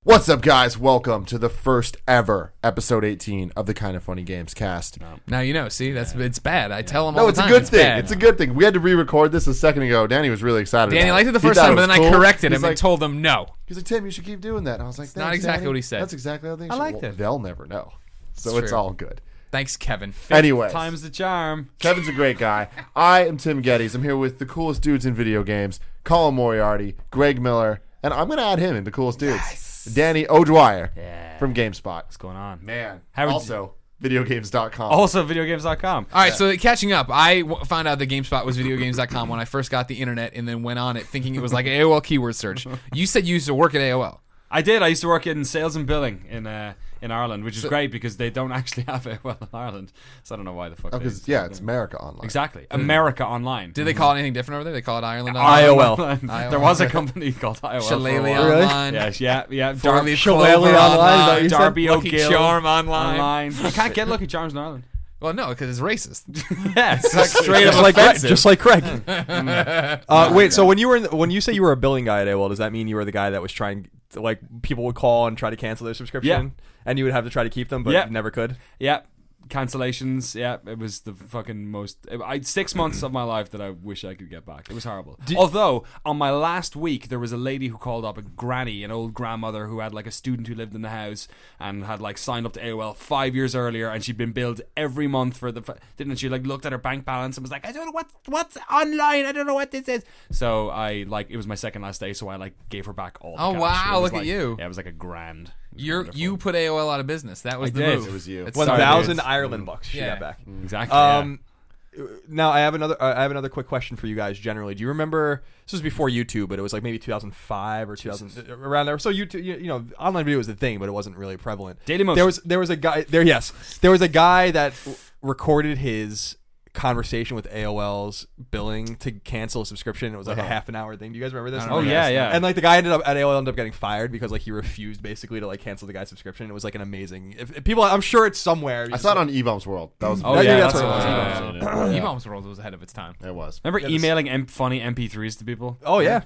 What's up, guys? Welcome to the first ever episode 18 of the Kind of Funny Games cast. Now you know. See, it's bad. I tell them No, all it's the a time. good thing. Bad. It's a good thing. We had to re-record this a second ago. Danny was really excited. Danny about liked it the He first thought time, it but was then I cool. corrected him He's and told him no. He's like, Tim, you should keep doing that. And I was like, not exactly what he said. That's exactly how they should. I liked it. They'll never know. So It's it's true. all good. Thanks, Kevin. Anyways, Time's the charm. Kevin's a great guy. I am Tim Geddes. I'm here with the coolest dudes in video games, Colin Moriarty, Greg Miller, and I'm going to add him in the coolest dudes. Danny O'Dwyer from GameSpot. What's going on? Man. How would Also, videogames.com. Also, videogames.com. All right, so catching up, I found out that GameSpot was videogames.com when I first got the internet and then went on it thinking it was like AOL keyword search. You said you used to work at AOL. I did. I used to work in sales and billing in Ireland, which is great because they don't actually have AOL in Ireland. So I don't know why the fuck. Because, yeah, it's America Online. Exactly. America Online. Did they call it anything different over there? They call it Ireland IOL. IOL. There was a company called IOL. for a Shillelagh while. Really? Online. Yeah. Four-leaf Shillelagh clover Online, is that what you said? Darby Lucky O'Gill. Charm online. You can't get Lucky Charms in Ireland. Well, no, because it's racist. Yeah, it's Straight just up like offensive. just like Craig. Wait, so when you say you were a billing guy at AOL, does that mean you were the guy that was trying to, like, people would call and try to cancel their subscription, and you would have to try to keep them, but you never could? Yeah. Cancellations, it was the fucking most. 6 months of my life that I wish I could get back. It was horrible. Although on my last week, there was a lady who called up, a granny, an old grandmother who had like a student who lived in the house and had like signed up to AOL 5 years earlier, and she'd been billed every month for didn't she? Like looked at her bank balance and was like, I don't know what's online. I don't know what this is. So it was my second last day, so I like gave her back all. The Oh, cash. wow, It was look at you. Yeah, it was like a grand. You put AOL out of business. That was I the did. move. It was you. It's 1,000 sorry, Ireland bucks she Yeah. got back. Exactly. Now I have another quick question for you guys. Generally, do you remember? This was before YouTube, but it was like maybe 2005 or 2000 around there. So YouTube, you know, online video was the thing, but it wasn't really prevalent. Dailymotion. There was a guy there. Yes, there was a guy that recorded his conversation with AOL's billing to cancel a subscription. It was like a half an hour thing. Do you guys remember this? I don't know. Yeah. And like the guy ended up getting fired because like he refused basically to like cancel the guy's subscription. It was like an amazing. If people, I'm sure it's somewhere. I saw it on E-Bombs World. That was. Oh, yeah, that's that's what it what was. it was. E-Bombs World was ahead of its time. It was. Remember Yeah, emailing funny MP3s to people? Oh yeah.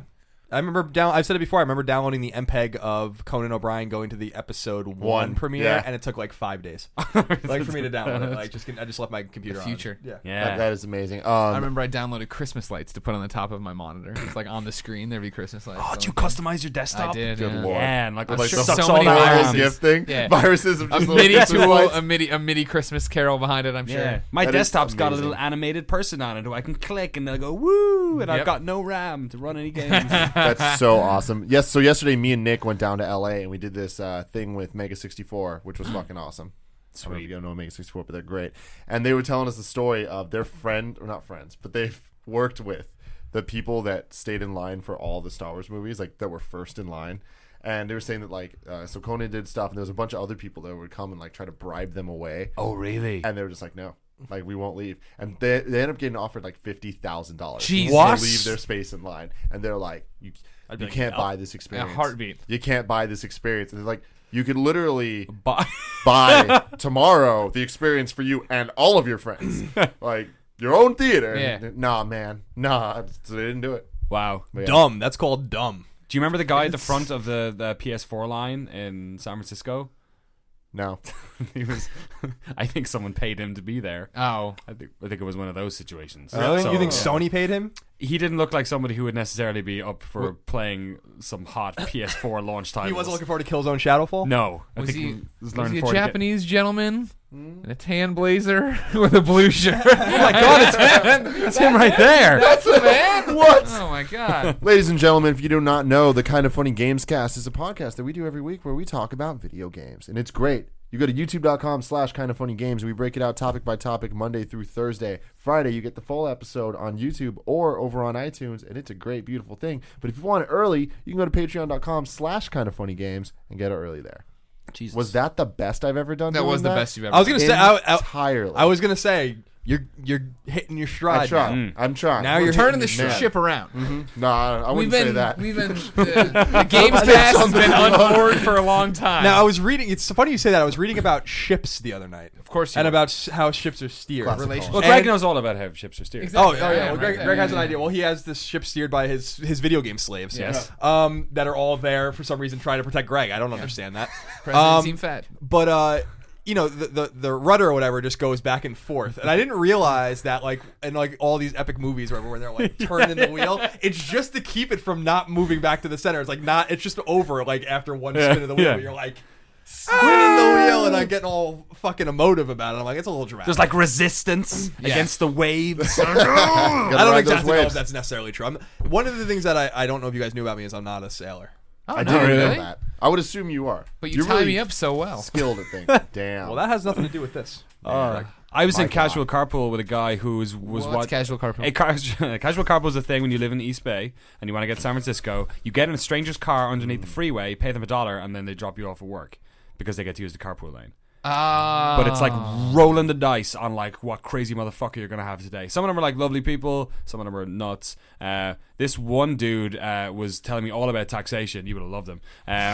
I remember I've said it before. I remember downloading the MPEG of Conan O'Brien going to the episode 1 premiere, yeah. and it took like 5 days, like for me to download it. Like I just left my computer The on. future. Yeah. Yeah. That is amazing. I remember I downloaded Christmas lights to put on the top of my monitor. It's like on the screen there'd be Christmas lights. Oh, did you customize your desktop? I did. Good Yeah. lord. Yeah, and like I'm like sure sucks so all many the viruses. RAM. gift thing. Yeah. Viruses of A just little MIDI Christmas tool, lights. a MIDI Christmas carol behind it. I'm sure. Yeah. My That is desktop's got a amazing. little animated person on it who I can click and they'll go woo, and I've Yep. got no RAM to run any games. That's so awesome. Yes. So yesterday, me and Nick went down to LA and we did this thing with Mega 64, which was fucking awesome. I don't know if you don't know Mega 64, but they're great. And they were telling us the story of their friend, or not friends, but they've worked with the people that stayed in line for all the Star Wars movies, like that were first in line. And they were saying that like, so Conan did stuff, and there was a bunch of other people that would come and like try to bribe them away. Oh, really? And they were just like, no, like we won't leave. And they ended up getting offered like $50,000 Jesus. to leave their space in line. And they're like, you be like, can't no. buy this experience. A heartbeat. You can't buy this experience. And they're like, you could literally But buy tomorrow the experience for you and all of your friends, like your own theater. Yeah. And, nah, man, nah. So they didn't do it. wow. But yeah. Dumb. That's called dumb. Do you remember the guy at the front of the PS4 line in San Francisco? No. He was. I think someone paid him to be there. Oh. I think it was one of those situations. Really? So, You think Sony paid him? he didn't look like somebody who would necessarily be up for playing some hot PS4 launch titles. He wasn't looking forward to Killzone Shadowfall. No, I Was think he, was was learning he a forward to get- Japanese gentleman in a tan blazer with a blue shirt? Oh my god, it's him right there. That's the man. What? Oh my god. Ladies and gentlemen, if you do not know, the Kind of Funny Games Cast is a podcast that we do every week where we talk about video games, and it's great. You go to youtube.com/kindoffunnygames, and we break it out topic by topic Monday through Thursday. Friday, you get the full episode on YouTube or over on iTunes, and it's a great, beautiful thing. But if you want it early, you can go to patreon.com/kindoffunnygames and get it early there. Jesus. Was that the best I've ever done? That doing was the best you've ever I was gonna say. Entirely. I was gonna say You're hitting your stride. I'm trying. I'm trying. Now We're you're turning the hitting your ship around. No, I wouldn't say that. We've been the Games Pass has been unmoored for a long time. Now I was reading. It's funny you say that. I was reading about ships the other night. Of course, and about how ships are steered. Classic relationship. Well, Greg knows all about how ships are steered. Exactly. Oh, yeah. Yeah, Well, right Greg has an idea. Well, he has this ship steered by his video game slaves. Yes. That are all there for some reason trying to protect Greg. I don't understand that. President Team Fat. But you know, the rudder or whatever just goes back and forth, and I didn't realize that like in like all these epic movies where they're like turning the wheel, it's just to keep it from not moving back to the center. It's like not. It's just over like after one spin of the wheel. You're like spinning the wheel, and I'm getting all fucking emotive about it. I'm like, it's a little dramatic. There's like resistance against the waves. I don't exactly know if that's necessarily true. One of the things that I don't know if you guys knew about me is I'm not a sailor. Oh, I no, didn't know really? that. I would assume you are. But you You're tie really me up so well. skilled at things. Damn. Well, that has nothing to do with this. I was in casual carpool with a guy who was What's what casual carpool? Casual carpool is a thing when you live in the East Bay and you want to get to San Francisco. You get in a stranger's car underneath the freeway, pay them $1, and then they drop you off at work because they get to use the carpool lane. But it's like rolling the dice on like what crazy motherfucker you're gonna have today. Some of them are like lovely people, some of them are nuts. This one dude was telling me all about taxation. You would have loved him.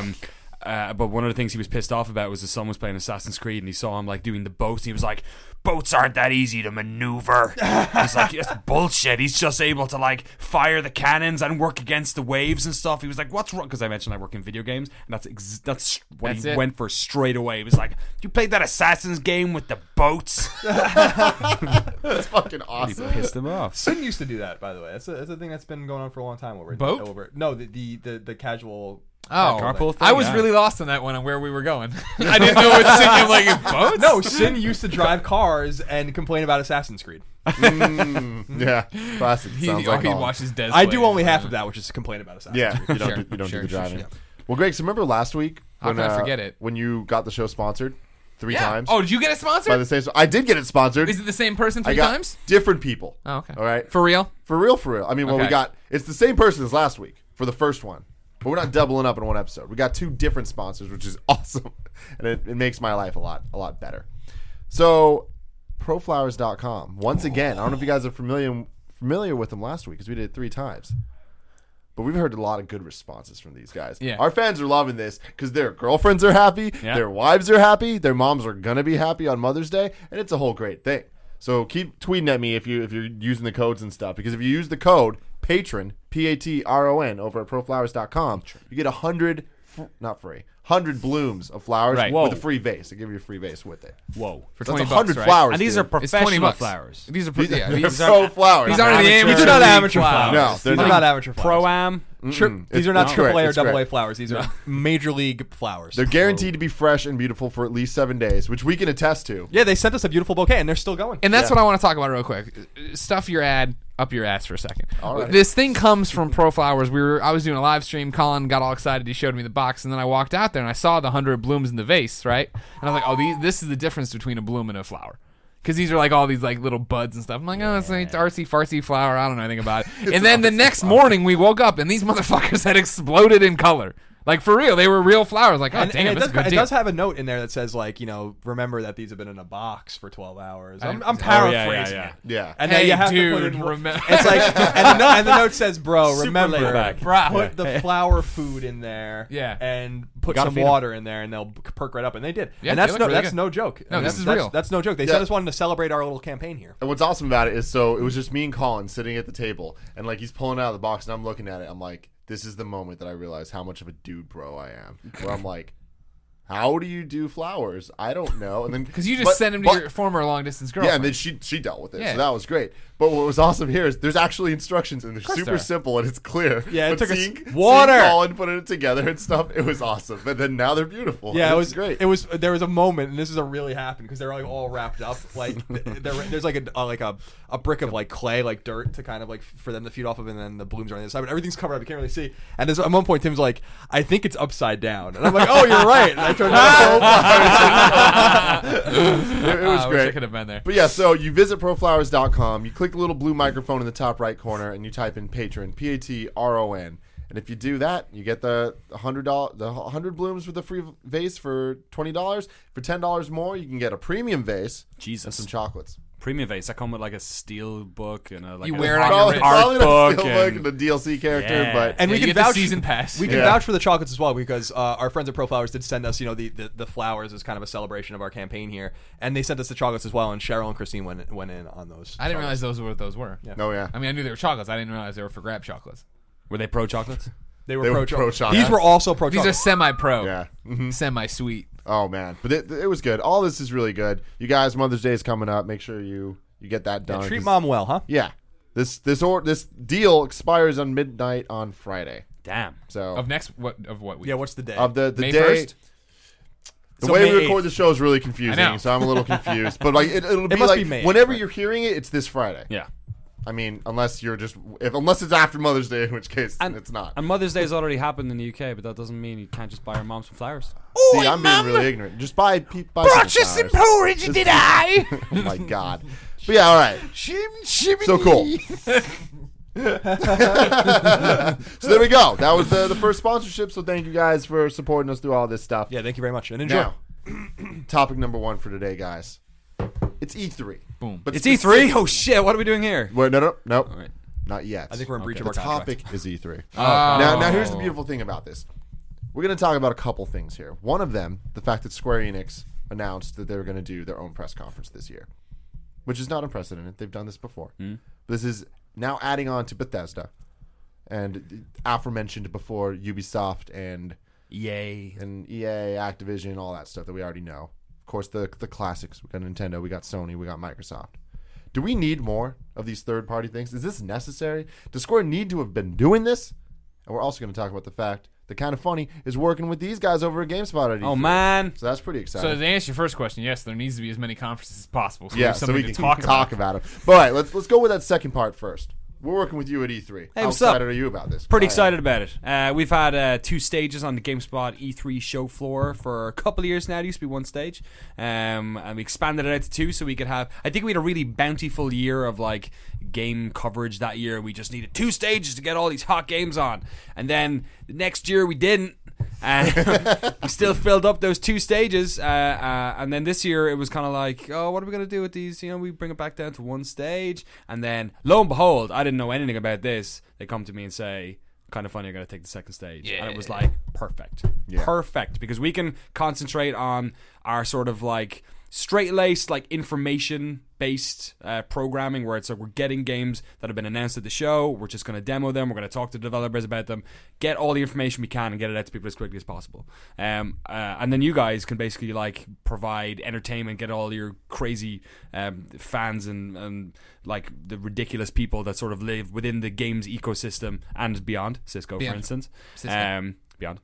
But one of the things he was pissed off about was his son was playing Assassin's Creed and he saw him like doing the boats and he was like, boats aren't that easy to maneuver. He's like, it's bullshit. He's just able to like fire the cannons and work against the waves and stuff. He was like, what's wrong? Because I mentioned I work in video games and that's what he went for straight away. He was like, you played that Assassin's game with the boats? That's fucking He awesome. pissed him off. Sin used to do that, by the way. That's a thing that's been going on for a long time over Boat? over. No, the casual. Oh, Carpool thing, I was yeah. really lost on that one on where we were going. I didn't know what Sin like boats. No, Sin used to drive cars and complain about Assassin's Creed. Yeah, classic. Sounds like he home. watches Des. I do play. only half of that, which is to complain about Assassin's Yeah, Creed. you don't Sure, do sure, the sure, driving. sure. Well, Greg, so remember last week How can I forget it? when you got the show sponsored three Yeah. times? Oh, did you get it by sponsored? the same. I did get it sponsored. Is it the same person I three got times? different people. Oh, okay. All right, For real? for real. I mean, well, we Okay. got it's the same person as last week for the first one, but we're not doubling up in one episode. We got two different sponsors, which is awesome, and it makes my life a lot better. So, proflowers.com. Once again, I don't know if you guys are familiar with them last week because we did it 3 times. But we've heard a lot of good responses from these guys. Yeah. Our fans are loving this because their girlfriends are happy, Yeah. their wives are happy, their moms are gonna be happy on Mother's Day, and it's a whole great thing. So keep tweeting at me if you're using the codes and stuff, because if you use the code PATRON PATRON over at proflowers.com, you get 100 blooms of flowers Right. with Whoa. a free vase. They give you a free vase with it. Whoa. For That's 20 100 bucks, right? flowers. And these dude. are It's 20 professional bucks. flowers. These are These yeah, are these pro flowers. these aren't the Amateur. amateur. These are not league amateur flowers. flowers. No, they're These are not. not amateur flowers. Pro-am. These are not It's AAA or correct. It's AA correct. flowers. These are major league flowers. They're guaranteed to be fresh and beautiful for at least 7 days, which we can attest to. Yeah, they sent us a beautiful bouquet, and they're still going. And that's Yeah. what I want to talk about real quick. Stuff your ad up your ass for a second. All right. This thing comes from Pro Flowers. I was doing a live stream. Colin got all excited. He showed me the box, and then I walked out there and I saw the 100 blooms in the vase, right? And I was like, oh, this is the difference between a bloom and a flower. Because these are like all these like little buds and stuff. I'm like, oh, it's like artsy fartsy flower. I don't know anything about it. And then the next morning we woke up and these motherfuckers had exploded in color. Like for real, they were real flowers. Like, oh And damn, it, that's does, a good it deal. does have a note in there that says, like, you know, remember that these have been in a box for 12 hours. I'm Oh, paraphrasing yeah. it. Yeah. And Hey, then you have dude, to put in, remember. it's like, and the note says, bro, Super remember, laid back. put the flower food in there, Yeah. and put Gotta some feed 'em. water in there, and they'll perk right up. And they did. Yeah, and they that's look no, really that's good. no joke. No, I mean, this is that's, real. That's no joke. They Yeah. said us wanting to celebrate our little campaign here. And what's awesome about it is, so it was just me and Colin sitting at the table, and like he's pulling out of the box, and I'm looking at it. I'm like, this is the moment that I realize how much of a dude bro I am. Where I'm like, how do you do flowers? I don't know. And then Because you just but- sent him to but- your former long distance girlfriend. Yeah, and then she dealt with it, Yeah. so that was great. But what was awesome here is there's actually instructions, and they're course super there are. simple, and it's clear. Yeah, it But took us seeing water. Colin putting it together and stuff. It was awesome. But then now they're beautiful. Yeah, and it was great. It was. There was a moment, and this is a really happened because they're like all wrapped up. Like there's like a brick of like clay, like dirt, to kind of like for them to feed off of, and then the blooms are on the other side. But everything's covered up; you can't really see. And there's, at one point, Tim's like, "I think it's upside down," and I'm like, "Oh, you're right." And I turned it was I wish I great. could have been there. But yeah, so you visit proflowers.com, you click the little blue microphone in the top right corner, and you type in patron, PATRON. And if you do that, you get the $100 blooms with a free vase for $20. For $10 more, you can get a premium vase and some chocolates. Premium vase. I come with like a steel book and a like You a wear it on art, your wrist. Probably art not book. still And, like the DLC character, Yeah. but And Yeah, we you can get the vouch season pass. We can Yeah. vouch for the chocolates as well because our friends at Pro Flowers did send us, the flowers as kind of a celebration of our campaign here, and they sent us the chocolates as well. And Cheryl and Christine went in on those. I didn't realize those were what those were. no, yeah. I mean, I knew they were chocolates. I didn't realize they were for grab chocolates. were they pro chocolates? They were They were pro pro chocolates. chocolates. These were also pro These are chocolates. semi-pro, Yeah. Mhm. semi-sweet. Oh man, but it was good. All this is really good. You guys, Mother's Day is coming up. Make sure you get that done. Treat 'cause- mom well, huh? Yeah, this deal expires on midnight on Friday. Damn. So Of what week? Yeah. What's the day? of the May day. 1st? The So way May we record 8th. the show is really I confusing, know. so I'm a little confused. But like it'll be must like be May 8th, whenever right? you're hearing it, it's this Friday. Yeah. I mean, unless it's after Mother's Day, in which case it's not. And Mother's Day has already happened in the UK, but that doesn't mean you can't just buy your mom some flowers. See, I'm being really ignorant. Just buy some flowers. porridge, did I? Oh my god. But yeah, all right. So cool. So there we go. That was the first sponsorship. So thank you guys for supporting us through all this stuff. Yeah. Thank you very much, and enjoy. Now, topic number 1 for today, guys. It's E3. Boom. But It's E3? Oh shit, what are we doing here? Wait, no, Alright. not yet. I think we're in breach Okay. of our The contract. topic is E3. Oh. Now, here's the beautiful thing about this. We're going to talk about a couple things here. One of them, the fact that Square Enix announced that they were going to do their own press conference this year, which is not unprecedented. They've done this before. This is now adding on to Bethesda and aforementioned before Ubisoft and Yay. EA, Activision, all that stuff that we already know. Of course, the classics. We got Nintendo, we got Sony, we got Microsoft. Do we need more of these third-party things? Is this necessary? Does Square need to have been doing this? And we're also going to talk about the fact that Kind of Funny is working with these guys over at GameSpot at Oh E3. man. So that's pretty So exciting. to answer your first question, yes, there needs to be as many conferences as possible. So we Yeah, have so something we to can talk about it. But all right, let's go with that second part first. We're working with you at E3. Hey, How what's up? excited are you about this? Pretty I am. excited about it. We've had 2 stages on the GameSpot E3 show floor for a couple of years now. It used to be 1 stage. And we expanded it out to 2 so we could have... I think we had a really bountiful year of like game coverage that year. We just needed 2 stages to get all these hot games on. And then the next year we didn't. And we still filled up those 2 stages. And then this year it was kind of like, oh, what are we going to do with these? We bring it back down to 1 stage. And then, lo and behold, I didn't know anything about this. They come to me and say, Kind of Funny, I'm going to take the 2nd stage. And it was like, perfect. Yeah. Perfect. Because we can concentrate on our sort of like straight-laced, like information-based programming where it's like we're getting games that have been announced at the show. We're just going to demo them. We're going to talk to developers about them, get all the information we can, and get it out to people as quickly as possible. And then you guys can basically like provide entertainment, get all your crazy fans and like the ridiculous people that sort of live within the games ecosystem and beyond. Cisco, for Beyond. instance. Cisco. Beyond,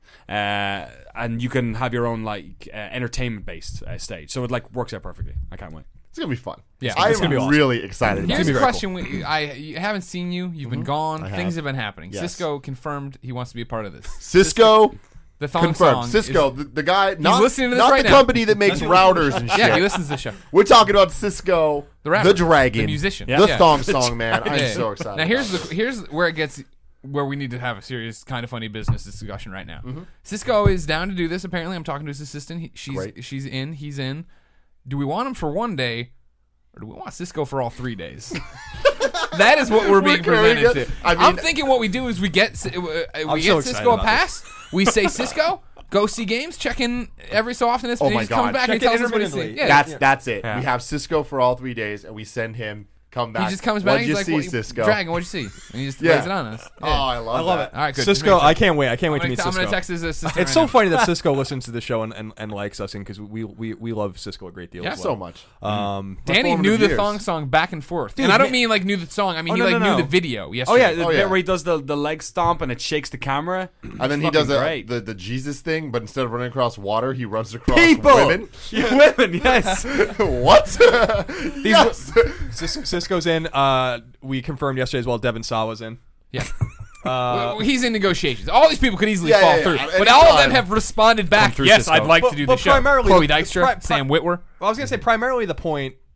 and you can have your own like entertainment-based stage, so it like works out perfectly. I can't wait. It's going to be fun. Yeah, I'm it's gonna be awesome. really excited about Here's it. a question. I haven't seen you. You've been gone. I have. Things have been happening. Yes. Cisco confirmed he wants to be a part of this. Cisco The thong confirmed. song. Cisco, is- the guy, not, listening to this not right the now. company that makes routers and shit. yeah, he listens to the show. We're talking about Cisco, The rapper, dragon, the musician. the Yeah. thong song man. I'm Yeah. so excited. Now here's about here's where it gets where we need to have a serious Kind of Funny business discussion right now. Cisco is down to do this. Apparently, I'm talking to his assistant. Great. She's in. He's in. Do we want him for 1 day, or do we want Cisco for all 3 days? That is what we're being very presented good. to. I mean- I'm thinking what we do is we get so Cisco excited a about pass. We say Cisco. Go see games. Check in every so often. Oh He my just comes God. back and he Check in tells us what he's seeing. intermittently. That's it. Yeah. We have Cisco for all 3 days, and we send him come back. He just comes back. What'd He's you like, see, what, Cisco? Dragon, what'd you see? And he just Yeah. lays it on us. Oh, I love that. All right, good. Cisco, I can't wait. I can't wait to I'm meet gonna Cisco. text his assistant. It's right so now. funny that Cisco listens to the show and likes us, because we love Cisco a great deal. Yeah. as well. So much. Danny formative knew the years. thong song back and forth, Dude, and I don't ma- mean like knew the song. I mean Oh, he no, like no, knew no. the video Oh yesterday. yeah, the Oh, bit yeah. where he does the leg stomp and it shakes the camera. And then he Fucking does great. the Jesus thing, but instead of running across water, he runs across People, women. women, yes. What? Yes. Cisco's in. We confirmed yesterday as well. Devin Saw was in. Yeah. Well, he's in negotiations. All these people could easily Yeah, fall yeah, yeah. through, At but any all of them time. have responded back. through Yes, Cisco. I'd like to do the But show. primarily Chloe the- Dykstra, pri- Sam Witwer. Well, I was gonna say primarily the point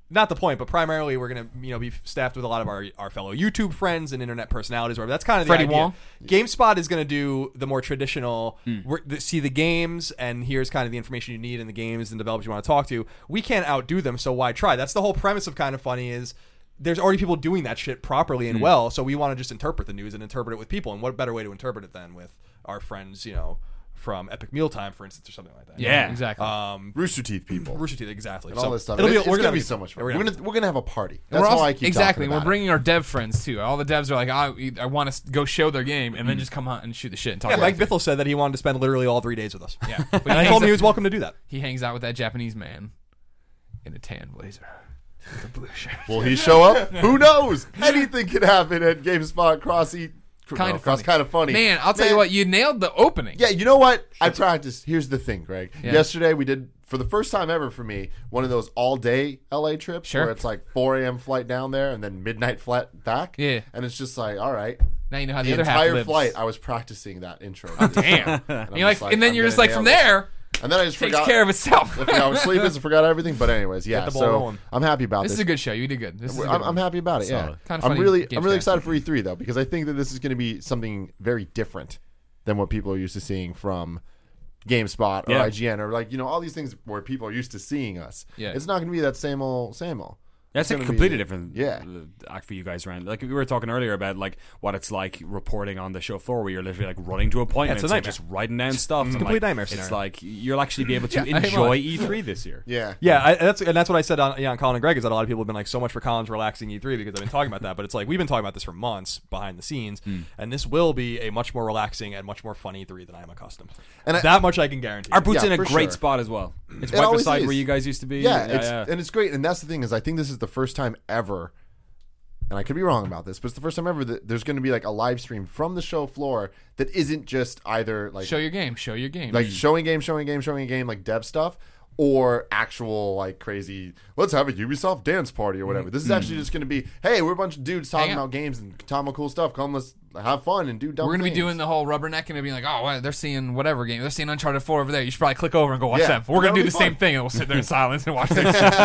not the point, but primarily we're gonna be staffed with a lot of our fellow YouTube friends and internet personalities. Whatever. That's kind of the Freddie idea. Wong? GameSpot is gonna do the more traditional. See the games, and here's kind of the information you need in the games and developers you want to talk to. We can't outdo them, so why try? That's the whole premise of Kind of Funny is. There's already people doing that shit properly and well, so we want to just interpret the news and interpret it with people. And what better way to interpret it than with our friends, from Epic Mealtime, for instance, or something like that. Yeah, exactly. Rooster Teeth people. Rooster Teeth, exactly. And all this stuff. It'll It's we're gonna be so much fun. We're gonna have a party. And That's we're how also- I keep exactly. talking about We're bringing our dev friends too. All the devs are like, I want to go show their game and then just come out and shoot the shit and talk. Yeah, about Mike it. Bithell said that he wanted to spend literally all 3 days with us. Yeah, but And I told him he was welcome to do that. he hangs out with that Japanese man in a tan blazer with a blue shirt. Will he show up? Who knows? Anything could happen at GameSpot Kind of funny. Man, I'll tell you what, you nailed the opening. Yeah, you know what? I practiced. Here's the thing, Greg. Yeah. Yesterday we did, for the first time ever for me, one of those all-day LA trips Sure. where it's like 4 a.m. flight down there and then midnight flight back. Yeah. And it's just like, all right. Now you know how the, The other half entire lives. flight, I was practicing that intro. Damn. And, You're like, and then I'm you're just gonna like, from nail this. there, And then I just takes forgot. care of itself. I forgot I was sleeping, so forgot everything. But anyways, yeah. the ball So rolling. I'm happy about This this. is a good show. You did good. This is a good I'm one. happy about it. Yeah, Solid. Kinda I'm funny really Gamescast. excited for E3 though, because I think that this is going to be something very different than what people are used to seeing from GameSpot or Yeah. IGN or all these things where people are used to seeing us. Yeah. It's not going to be that same old. That's It's a gonna completely be- different yeah. act for you guys, Ryan. Like we were talking earlier about like what it's like reporting on the show floor, where you're literally like running to appointments, it's a and nightmare. just writing down stuff. and, complete like, nightmare It's scenario. like you'll actually be able to Yeah, I enjoy know. E3 this year. Yeah. Yeah, that's what I said on Colin and Greg is that a lot of people have been like so much for Colin's relaxing E3 because I've been talking about that, but it's like we've been talking about this for months behind the scenes, and this will be a much more relaxing and much more fun E3 than I'm accustomed. And That much I can guarantee. Our booth's Yeah, in a for great sure. spot as well. It's It right always beside is. where you guys used to be. Yeah, and it's great. And that's the thing is, I think this is the first time ever, and I could be wrong about this, but it's the first time ever that there's going to be like a live stream from the show floor that isn't just either like Show your game. Show your game. like showing a game like dev stuff, or actual like crazy let's have a Ubisoft dance party or whatever. This is actually just going to be, hey, we're a bunch of dudes talking Hang out. about games and talking about cool stuff. Come, let's have fun and do dumb We're going to be things. doing the whole rubbernecking and being like, oh, well, they're seeing whatever game. They're seeing Uncharted 4 over there. You should probably click over and go watch Yeah, them. We're going to that'll do be the same fun. thing, and we'll sit there in silence and watch their shit.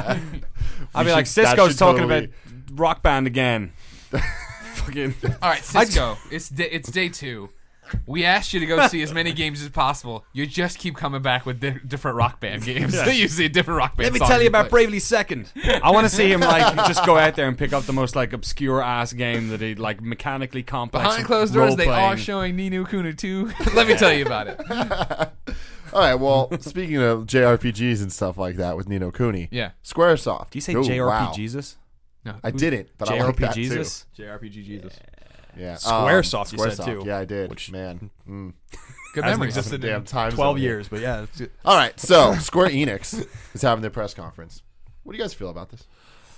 I'll be like, that Cisco's should talking totally- about Rock Band again. Fucking. All right, Cisco, it's day 2. We asked you to go see as many games as possible. You just keep coming back with different Rock Band games. You see a different Rock Band Let me songs tell you about play. Bravely Second. I want to see him like just go out there and pick up the most like obscure ass game that he like mechanically complex. Behind closed doors, they role-playing. are showing Ni no Kuni 2. Let me tell you about it. All right, well, speaking of JRPGs and stuff like that with Ni no Kuni, Yeah. Squaresoft. Do you say Oh, JRP wow. Jesus? No. I didn't, but I like JRP that Jesus? JRPG Jesus. too. Yeah, Squaresoft, you said, Squaresoft, too. Yeah, I did. Which- Man. Good Hasn't memories. existed Damn in time 12 zone. years, but yeah. All right, so Square Enix is having their press conference. What do you guys feel about this?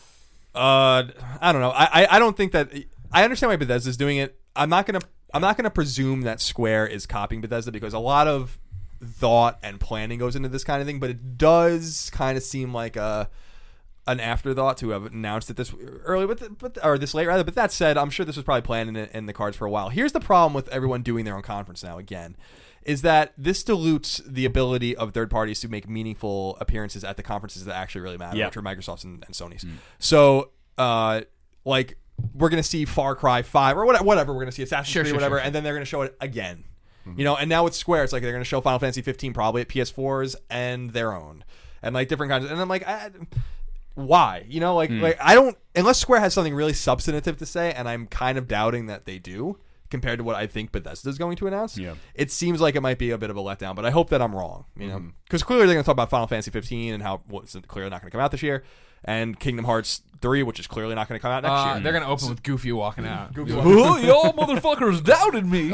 I don't know. I don't think that I understand why Bethesda's doing it. I'm not gonna presume that Square is copying Bethesda because a lot of thought and planning goes into this kind of thing, but it does kind of seem like an afterthought to have announced it this early, or this late rather. But that said, I'm sure this was probably planned in the cards for a while. Here's the problem with everyone doing their own conference now. Again, is that this dilutes the ability of third parties to make meaningful appearances at the conferences that actually really matter, Yeah. which are Microsoft's and Sony's. So, like, we're going to see Far Cry 5 or whatever. We're going to see Assassin's Creed or whatever, and then they're going to show it again. You know, and now with Square, it's like they're going to show Final Fantasy 15 probably at PS4s and their own, and like different kinds. And I'm like, why? You know, like I don't, unless Square has something really substantive to say, and I'm kind of doubting that they do compared to what I think Bethesda's going to announce. Yeah. It seems like it might be a bit of a letdown, but I hope that I'm wrong. You know, because clearly they're going to talk about Final Fantasy 15 and how it's clearly not going to come out this year, and Kingdom Hearts 3, which is clearly not going to come out next year. They're going to open with Goofy walking out. Oh, y'all motherfuckers doubted me.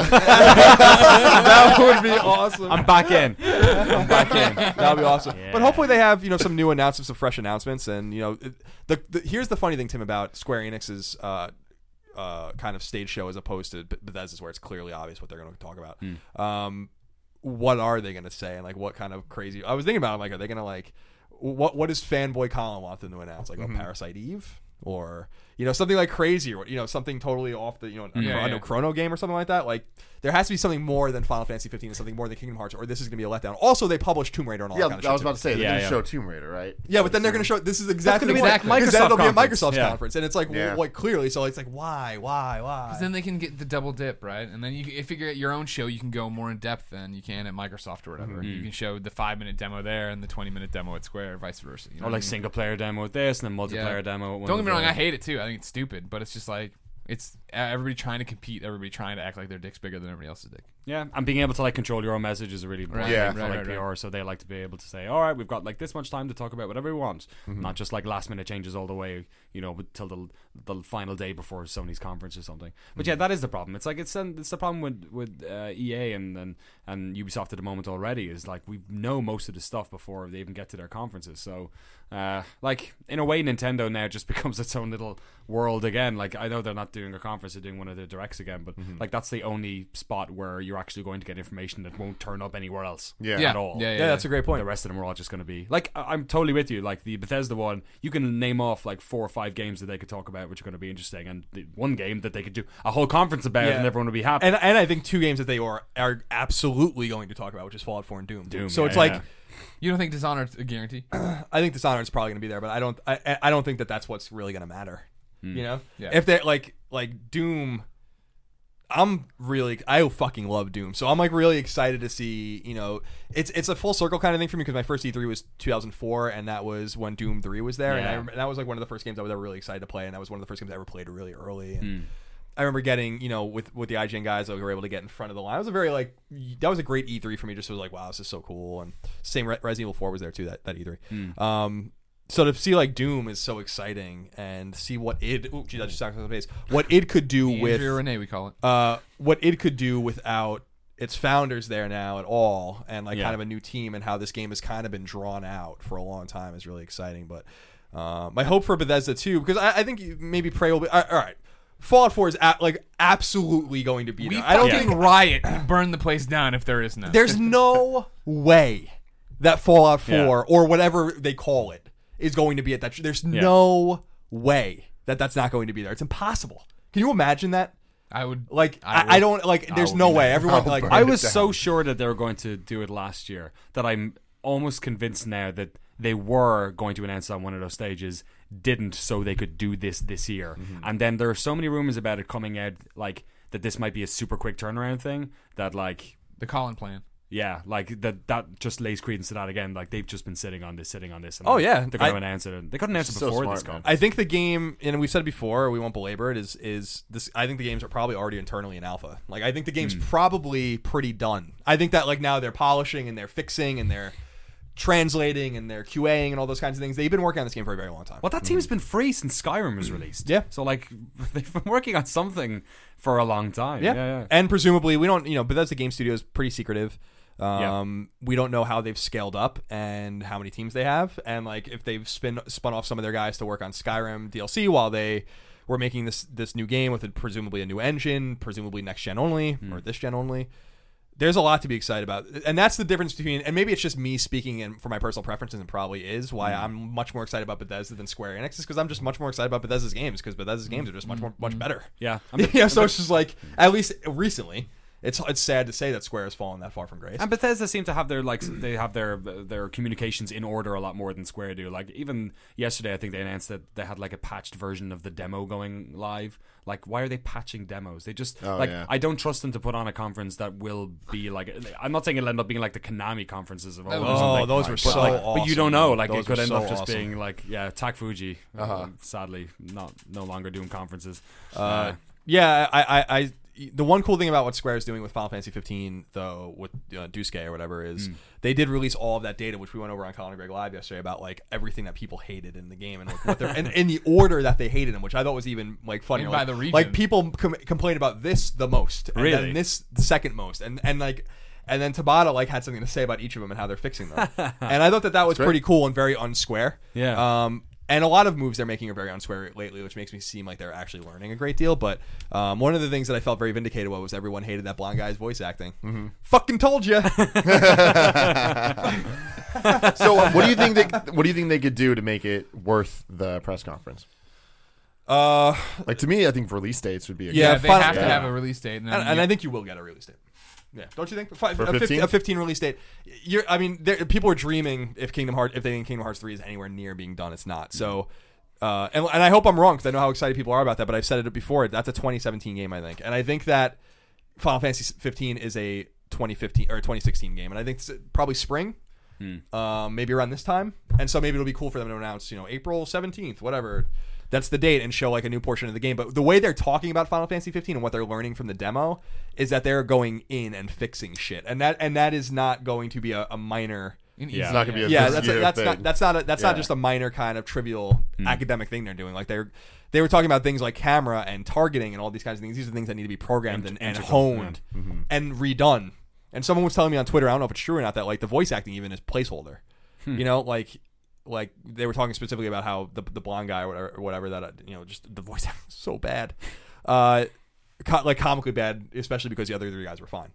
That would be awesome. I'm back in. I'm back in. That would be awesome. Yeah. But hopefully they have, you know, some new announcements, some fresh announcements, and you know, here's the funny thing, Tim, about Square Enix's kind of stage show as opposed to Bethesda's, where it's clearly obvious what they're going to talk about. What are they going to say, and like what kind of crazy? I was thinking about, like, are they going to like what does fanboy Colin want them to announce? Like, Parasite Eve? or something like crazy, or something totally off the a Chrono game or something like that. Like there has to be something more than Final Fantasy 15 and something more than Kingdom Hearts, or this is gonna be a letdown. Also, they published Tomb Raider and all that kind of shit. I was about to say they're gonna Yeah. show Tomb Raider, right? Yeah, but then they're gonna show this is exactly gonna be what- that because that'll be at conference. Microsoft's Yeah. conference, and it's like Yeah. like clearly, so it's like why? Because then they can get the double dip, right? And then you figure at your own show, you can go more in depth than you can at Microsoft or whatever. You can show the 5-minute demo there and the 20-minute demo at Square, vice versa. You know Or what I like mean? single player demo with this, and then multiplayer Yeah. demo. At one Don't of get me wrong, the- I hate it too. I think it's stupid, but it's just like it's everybody trying to compete, everybody trying to act like their dick's bigger than everybody else's dick. Yeah, and being able to like control your own message is a really important Right, thing for right, like right, PR. right. So they like to be able to say, all right, we've got like this much time to talk about whatever we want, not just like last minute changes all the way, till the final day before Sony's conference or something. But yeah, that is the problem. It's like it's the problem with EA and Ubisoft at the moment already is like we know most of the stuff before they even get to their conferences. So like in a way, Nintendo now just becomes its own little world again. Like I know they're not doing a conference, they're doing one of their directs again, but like that's the only spot where you're actually going to get information that won't turn up anywhere else. Yeah. Yeah, at all. yeah, Yeah, that's a great point. The rest of them are all just going to be like I'm totally with you. Like the Bethesda one, you can name off like 4 or 5 games that they could talk about, which are going to be interesting, and the one game that they could do a whole conference about, Yeah. and everyone would be happy. And I think 2 games that they are absolutely going to talk about, which is Fallout 4 and Doom. So yeah, it's yeah, like yeah. You don't think Dishonored's a guarantee? I think Dishonored is probably going to be there, but I don't think that that's what's really going to matter. Yeah. If they like Doom, I fucking love Doom, so I'm like really excited to see. It's a full circle kind of thing for me because my first E3 was 2004, and that was when Doom 3 was there, Yeah. and that was like one of the first games I was ever really excited to play, and that was one of the first games I ever played really early. And I remember getting, with the IGN guys, we were able to get in front of the line. It was that was a great E3 for me. Just was like, wow, this is so cool. And same Resident Evil 4 was there too. That E3. So to see like Doom is so exciting, and see what that just sounds on the face. What it could do with Andrea Renee, we call it. what it could do without its founders there now at all, and like Yeah. kind of a new team, and how this game has kind of been drawn out for a long time is really exciting. But my hope for Bethesda too, because I think maybe Prey will be all right. Fallout 4 is absolutely going to be We there. I don't fucking think riot and burn the place down if there is none. there's no way that Fallout 4 Yeah. or whatever they call it is going to be at that. There's no way that that's not going to be there. It's impossible. Can you imagine that? I would Like I I don't like. There's no way. Everyone like burn I it was down. so sure that they were going to do it last year that I'm almost convinced now that they were going to announce on one of those stages, didn't, so they could do this year. And then there are so many rumors about it coming out, like that this might be a super quick turnaround thing, that like the Colin plan. yeah, like that just lays credence to that again. Like they've just been sitting on this, and Oh, yeah. they're going to announce it. And they couldn't announce it So before smart, this man. conference. I think the game, and we've said it before, we won't belabor it, is this. I think the games are probably already internally in alpha. Like I think the game's probably pretty done. I think that like now they're polishing and they're fixing and they're translating and they're QAing and all those kinds of things. They've been working on this game for a very long time. Well, that team's been free since Skyrim was released. Yeah. So like they've been working on something for a long time. Yeah. And presumably we don't, Bethesda Game Studio is pretty secretive. Yeah. We don't know how they've scaled up and how many teams they have, and like if they've spun off some of their guys to work on Skyrim DLC while they were making this new game with presumably a new engine, presumably next gen only or this gen only. There's a lot to be excited about, and that's the difference between. And maybe it's just me speaking in for my personal preferences, and probably is why I'm much more excited about Bethesda than Square Enix, is because I'm just much more excited about Bethesda's games, because Bethesda's games are just much better. Yeah. So it's just like, at least recently, it's sad to say that Square has fallen that far from grace. And Bethesda seem to have their communications in order a lot more than Square do. Like even yesterday, I think they announced that they had like a patched version of the demo going live. Like, why are they patching demos? They just yeah. I don't trust them to put on a conference that will be like. I'm not saying it'll end up being like the Konami conferences of old. or something. those were But, so like, awesome. But you don't know. Like Those it could were end so up just awesome. being like Tak Fuji. Sadly, no longer doing conferences. Yeah, I the one cool thing about what Square is doing with Final Fantasy 15, though, with Duske or whatever, is they did release all of that data, which we went over on Colin and Greg Live yesterday, about like everything that people hated in the game and like, what they're and in the order that they hated them, which I thought was even like funny. Even like, by the region. like people complain about this the most, and Really? then this the second most, and like. And then Tabata like had something to say about each of them and how they're fixing them, and I thought that was pretty cool and very unsquare. Yeah. And a lot of moves they're making are very unsquare lately, which makes me seem like they're actually learning a great deal. But one of the things that I felt very vindicated was everyone hated that blonde guy's voice acting. Fucking told you. So what do you think they could do to make it worth the press conference? Like to me, I think release dates would be a Yeah, good. they Final- have to yeah. have a release date, and I think you will get a release date. Yeah, don't you think? For 15? A 15 release date. People are dreaming if they think Kingdom Hearts 3 is anywhere near being done. It's not. So, and I hope I'm wrong because I know how excited people are about that. But I've said it before. That's a 2017 game, I think, and I think that Final Fantasy 15 is a 2015 or 2016 game, and I think it's probably spring. Maybe around this time, and so maybe it'll be cool for them to announce, April 17th, whatever. That's the date, and show like a new portion of the game. But the way they're talking about Final Fantasy 15 and what they're learning from the demo is that they're going in and fixing shit, and that is not going to be a minor. It's not gonna be a That's thing. not just a minor kind of trivial academic thing they're doing. Like they were talking about things like camera and targeting and all these kinds of things. These are things that need to be programmed and honed and redone. And someone was telling me on Twitter, I don't know if it's true or not, that like the voice acting even is placeholder. Like they were talking specifically about how the blonde guy or whatever that just the voice acting is so bad, like comically bad, especially because the other three guys were fine.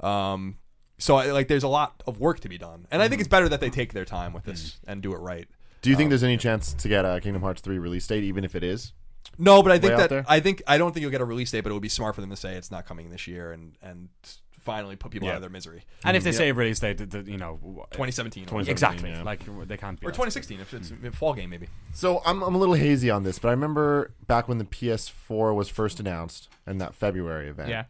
So there's a lot of work to be done, and I think it's better that they take their time with this and do it right. Do you think there's any chance to get a Kingdom Hearts 3 release date, even if it is? No, but I think Way out there? I don't think you'll get a release date, but it would be smart for them to say it's not coming this year and finally put people out of their misery. And if they say release date, 2017. 2017, exactly, yeah. like they can't be Or 2016 if it's a fall game maybe. So I'm a little hazy on this, but I remember back when the PS4 was first announced in that February event. Yeah.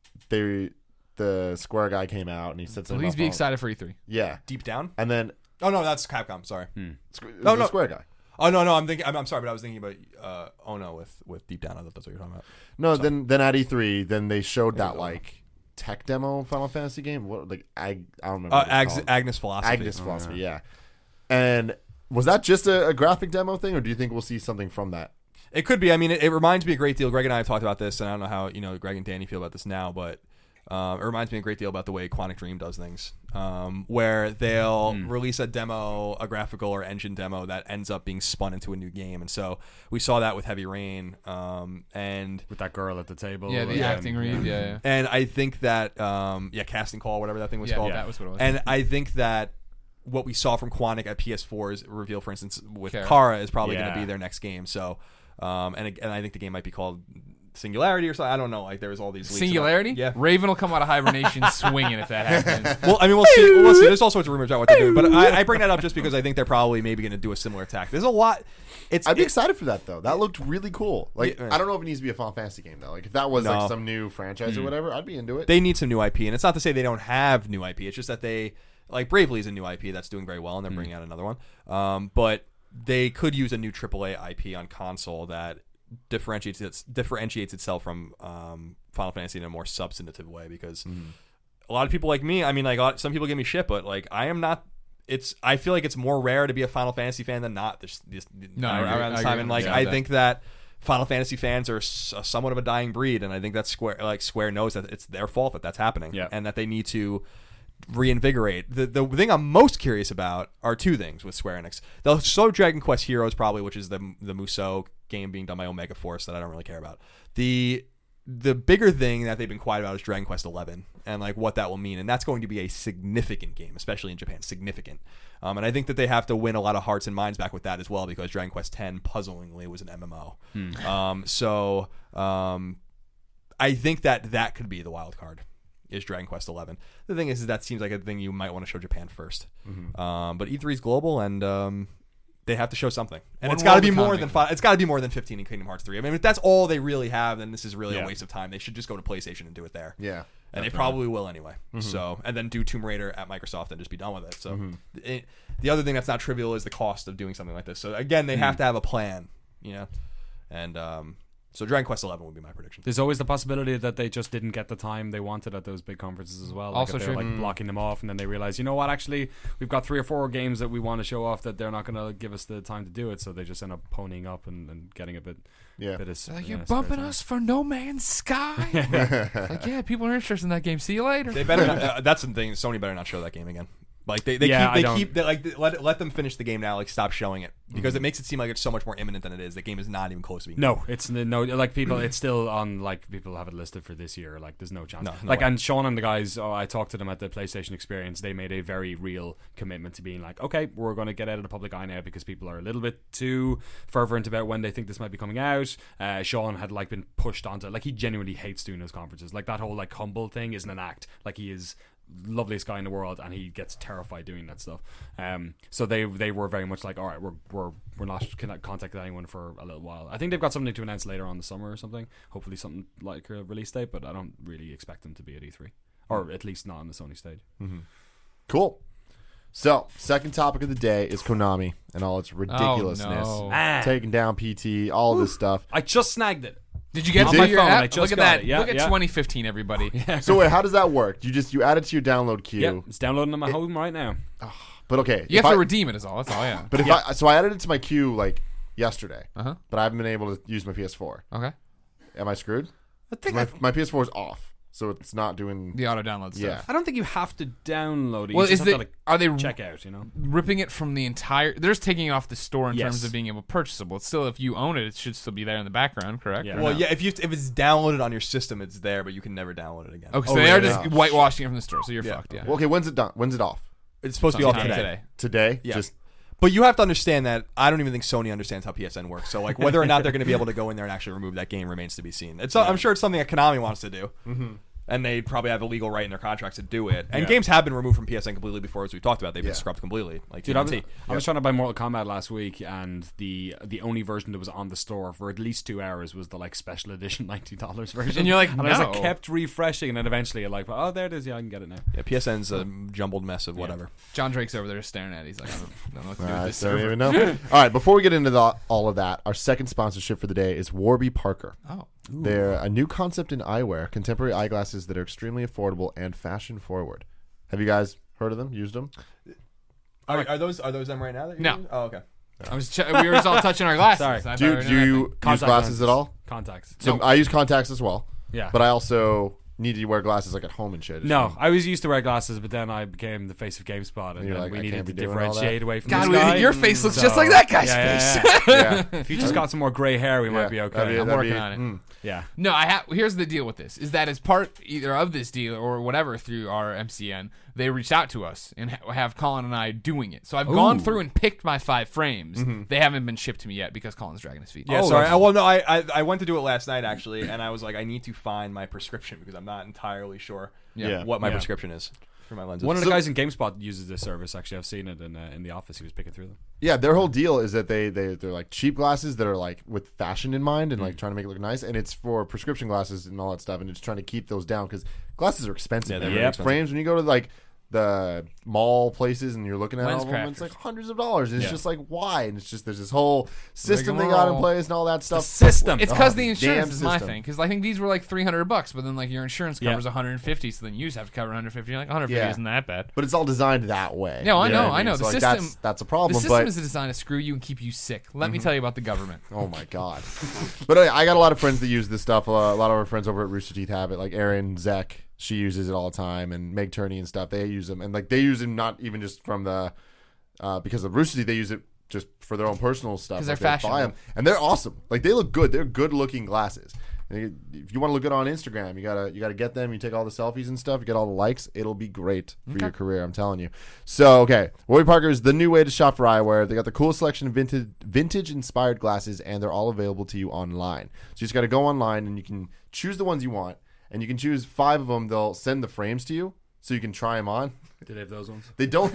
The Square guy came out and he said something. Please about be Final- excited for E3. Yeah, Deep Down? and then Oh no, that's Capcom. Sorry. the Square guy. Oh no, I'm thinking. I'm sorry, but I was thinking about Ono with Deep Down. I thought that's what you're talking about. No, then at E3, then they showed that like tech demo Final Fantasy game. What I don't remember. what it's called. Agnes Philosophy. Agnes Philosophy, yeah. And was that just a graphic demo thing, or do you think we'll see something from that? It could be. I mean, it reminds me a great deal. Greg and I have talked about this, and I don't know how Greg and Danny feel about this now, but it reminds me a great deal about the way Quantic Dream does things, where they'll release a demo, a graphical or engine demo that ends up being spun into a new game. And so we saw that with Heavy Rain, and with that girl at the table. Yeah, the acting read. Yeah. and I think that Casting Call, whatever that thing was called. That was what it was. And I think that what we saw from Quantic at PS4's reveal, for instance, with Kara. Kara, is probably going to Yeah. be their next game. So, and I think the game might be called Singularity or something. I don't know. Like there was all these leaks Singularity? about- yeah. Raven will come out of hibernation swinging if that happens. Well, I mean, we'll see. We'll see. There's all sorts of rumors about what they're doing, but I bring that up just because I think they're probably maybe going to do a similar attack. There's a lot. I'd be excited for that though. That looked really cool. Like Yeah. I don't know if it needs to be a Final Fantasy game though. Like if that was No. like some new franchise or whatever, I'd be into it. They need some new IP, and it's not to say they don't have new IP. It's just that they like Bravely is a new IP that's doing very well, and they're bringing out another one. But they could use a new AAA IP on console that differentiates itself from Final Fantasy in a more substantive way, because a lot of people like me, I mean, like some people give me shit, but like I am not. I feel like it's more rare to be a Final Fantasy fan than not. No, I agree. around this I time, agree and like with I that. think that Final Fantasy fans are somewhat of a dying breed, and I think that Square knows that it's their fault that that's happening, Yeah. and that they need to reinvigorate. The thing I'm most curious about are two things with Square Enix. They'll show Dragon Quest Heroes probably, which is the Musou game being done by Omega Force that I don't really care about. The bigger thing that they've been quiet about is Dragon Quest 11 and like what that will mean, and that's going to be a significant game, especially in Japan. Significant, and I think that they have to win a lot of hearts and minds back with that as well, because Dragon Quest 10 puzzlingly was an MMO. I think that could be the wild card. Is Dragon Quest 11. The thing is that seems like a thing you might want to show Japan first. But E3 is global, and they have to show something. And One it's got to world be more economy. than it's got to be more than 15 in Kingdom Hearts 3. I mean, if that's all they really have, then this is really Yeah. a waste of time. They should just go to PlayStation and do it there. Yeah. And they probably will anyway. So, and then do Tomb Raider at Microsoft and just be done with it. So, the other thing that's not trivial is the cost of doing something like this. So again, they have to have a plan, and so Dragon Quest 11 would be my prediction. There's always the possibility that they just didn't get the time they wanted at those big conferences as well. Like Also if they're true. like blocking them off, and then they realize, you know what, actually, we've got 3 or 4 games that we want to show off that they're not going to give us the time to do it, so they just end up ponying up and getting a bit. Yeah. Bit of, Like, you're spare bumping time. us for No Man's Sky? Like, yeah, people are interested in that game. See you later. They better not, that's the thing. Sony better not show that game again. Like they let them finish the game now. Like stop showing it because it makes it seem like it's so much more imminent than it is. The game is not even close to being. No, it's no like people. It's still on like people have it listed for this year. Like there's no chance. No like way. and Sean and the guys. I talked to them at the PlayStation Experience. They made a very real commitment to being like, okay, we're going to get out of the public eye now because people are a little bit too fervent about when they think this might be coming out. Sean had like been pushed onto like he genuinely hates doing those conferences. Like that whole like humble thing isn't an act. Like he is loveliest guy in the world and he gets terrified doing that stuff. So they were very much like, all right, we're not contacting anyone for a little while. I think they've got something to announce later on the summer or something, hopefully something like a release date, but I don't really expect them to be at E3 or at least not on the Sony stage. Cool. So, second topic of the day is Konami and all its ridiculousness. Oh, no. Taking down PT, all this stuff. I just snagged it. Did you get On to my your phone, app? I just Look at got that. it. Yeah, Look at yeah. 2015, everybody. So wait, how does that work? You add it to your download queue. Yeah, it's downloading on my home right now. But okay, You if have to I- redeem it, is all. That's all. Yeah. But if I added it to my queue like yesterday, Uh-huh. but I haven't been able to use my PS4. Okay. Am I screwed? I think My PS4 is off, so it's not doing. The auto download stuff. Yeah. I don't think you have to download it. You Well, just is have the to, like, are they check out? You know. ripping it from the entire? They're just taking it off the store in Yes. terms of being able to purchasable. It's still, if you own it, it should still be there in the background, correct? Yeah. Or Well, no? yeah. If it's downloaded on your system, it's there, but you can never download it again. Okay, so Oh, they are really? just Yeah. whitewashing it from the store, so you're Yeah. fucked. Yeah. Well, okay, when's it done? When's it off? It's supposed to be off Sometime today. Today? Yeah. Just But you have to understand that I don't even think Sony understands how PSN works. So like whether or not they're going to be able to go in there and actually remove that game remains to be seen. I'm sure it's something that Konami wants to do. Mm-hmm. And they probably have a legal right in their contracts to do it. And games have been removed from PSN completely before, as we've talked about. They've been scrubbed completely. Like Dude, TMNT. I was trying to buy Mortal Kombat last week, and the only version that was on the store for at least 2 hours was the like special edition $90 version. And you're like, and I was like, no. kept refreshing, and then eventually, like, oh, there it is. Yeah, I can get it now. Yeah, PSN's a jumbled mess of whatever. John Drake's over there staring at it. He's like, I don't know what to do with I this don't server. even know. All right, before we get into all of that, our second sponsorship for the day is Warby Parker. Oh. They're a new concept in eyewear, contemporary eyeglasses that are extremely affordable and fashion forward. Have you guys heard of them? Used them? Are those them right now? That you're No. using? Oh, okay. We were just all touching our glasses. Sorry. I thought Do we you, were do doing that you thing. use Contact glasses lenses. at all? Contacts. So I use contacts as well. Yeah. But I also need to wear glasses like at home and shit. No, I was used to wear glasses, but then I became the face of GameSpot, and You're then like, we I needed can't to be doing all differentiate away from God, this guy. your face looks just So, like that guy's yeah, face. Yeah. If you just got some more gray hair, we might be okay. I'm working on it. Yeah. No, here's the deal with this: is that as part either of this deal or whatever through our MCN, they reached out to us and have Colin and I doing it. So I've gone through and picked my 5 frames. They haven't been shipped to me yet because Colin's dragging his feet. Yeah, Oh, sorry. that's- Well, no, I went to do it last night actually, and I was like, I need to find my prescription because I'm not entirely sure Yeah. what my Yeah. prescription is for my lenses. One of the guys in GameSpot uses this service. Actually, I've seen it in the office. He was picking through them. Yeah, their whole deal is that they're like cheap glasses that are like with fashion in mind and like trying to make it look nice, and it's for prescription glasses and all that stuff, and it's trying to keep those down because glasses are expensive. Yeah, they're man. really expensive. Frames when you go to like the mall places and you're looking at all of them, LensCrafters. it's like hundreds of dollars. And it's Yeah. just like why? And it's just there's this whole system they got in Rigmarole. place and all that stuff. System. It's because Oh, the insurance damn is my system. thing. Because I think these were like $300, but then like your insurance Yeah. covers 150, so then you just have to cover 150. You're like 150 Yeah. isn't that bad. But it's all designed that way. No, I You know, what I know. mean? The So, like, system- that's a The problem. system but is designed to screw you and keep you sick. Let me tell you about the government. oh my god. But I got a lot of friends that use this stuff. A lot of our friends over at Rooster Teeth have it. Like Erin Zek, she uses it all the time, and Meg Turney and stuff. They use them, and like they use them not even just from the because of Rooster Teeth. They use it just for their own personal stuff. 'Cause Like, they're they buy 'em, fashionable. and they're awesome. Like they look good. They're good looking glasses. And if you want to look good on Instagram, you gotta get them. You take all the selfies and stuff. You get all the likes. It'll be great for your career. I'm telling you. So okay, Warby Parker is the new way to shop for eyewear. They got the coolest selection of vintage inspired glasses, and they're all available to you online. So you just got to go online and you can choose the ones you want, and you can choose 5 of them. They'll send the frames to you so you can try them on. Do they have those ones? They don't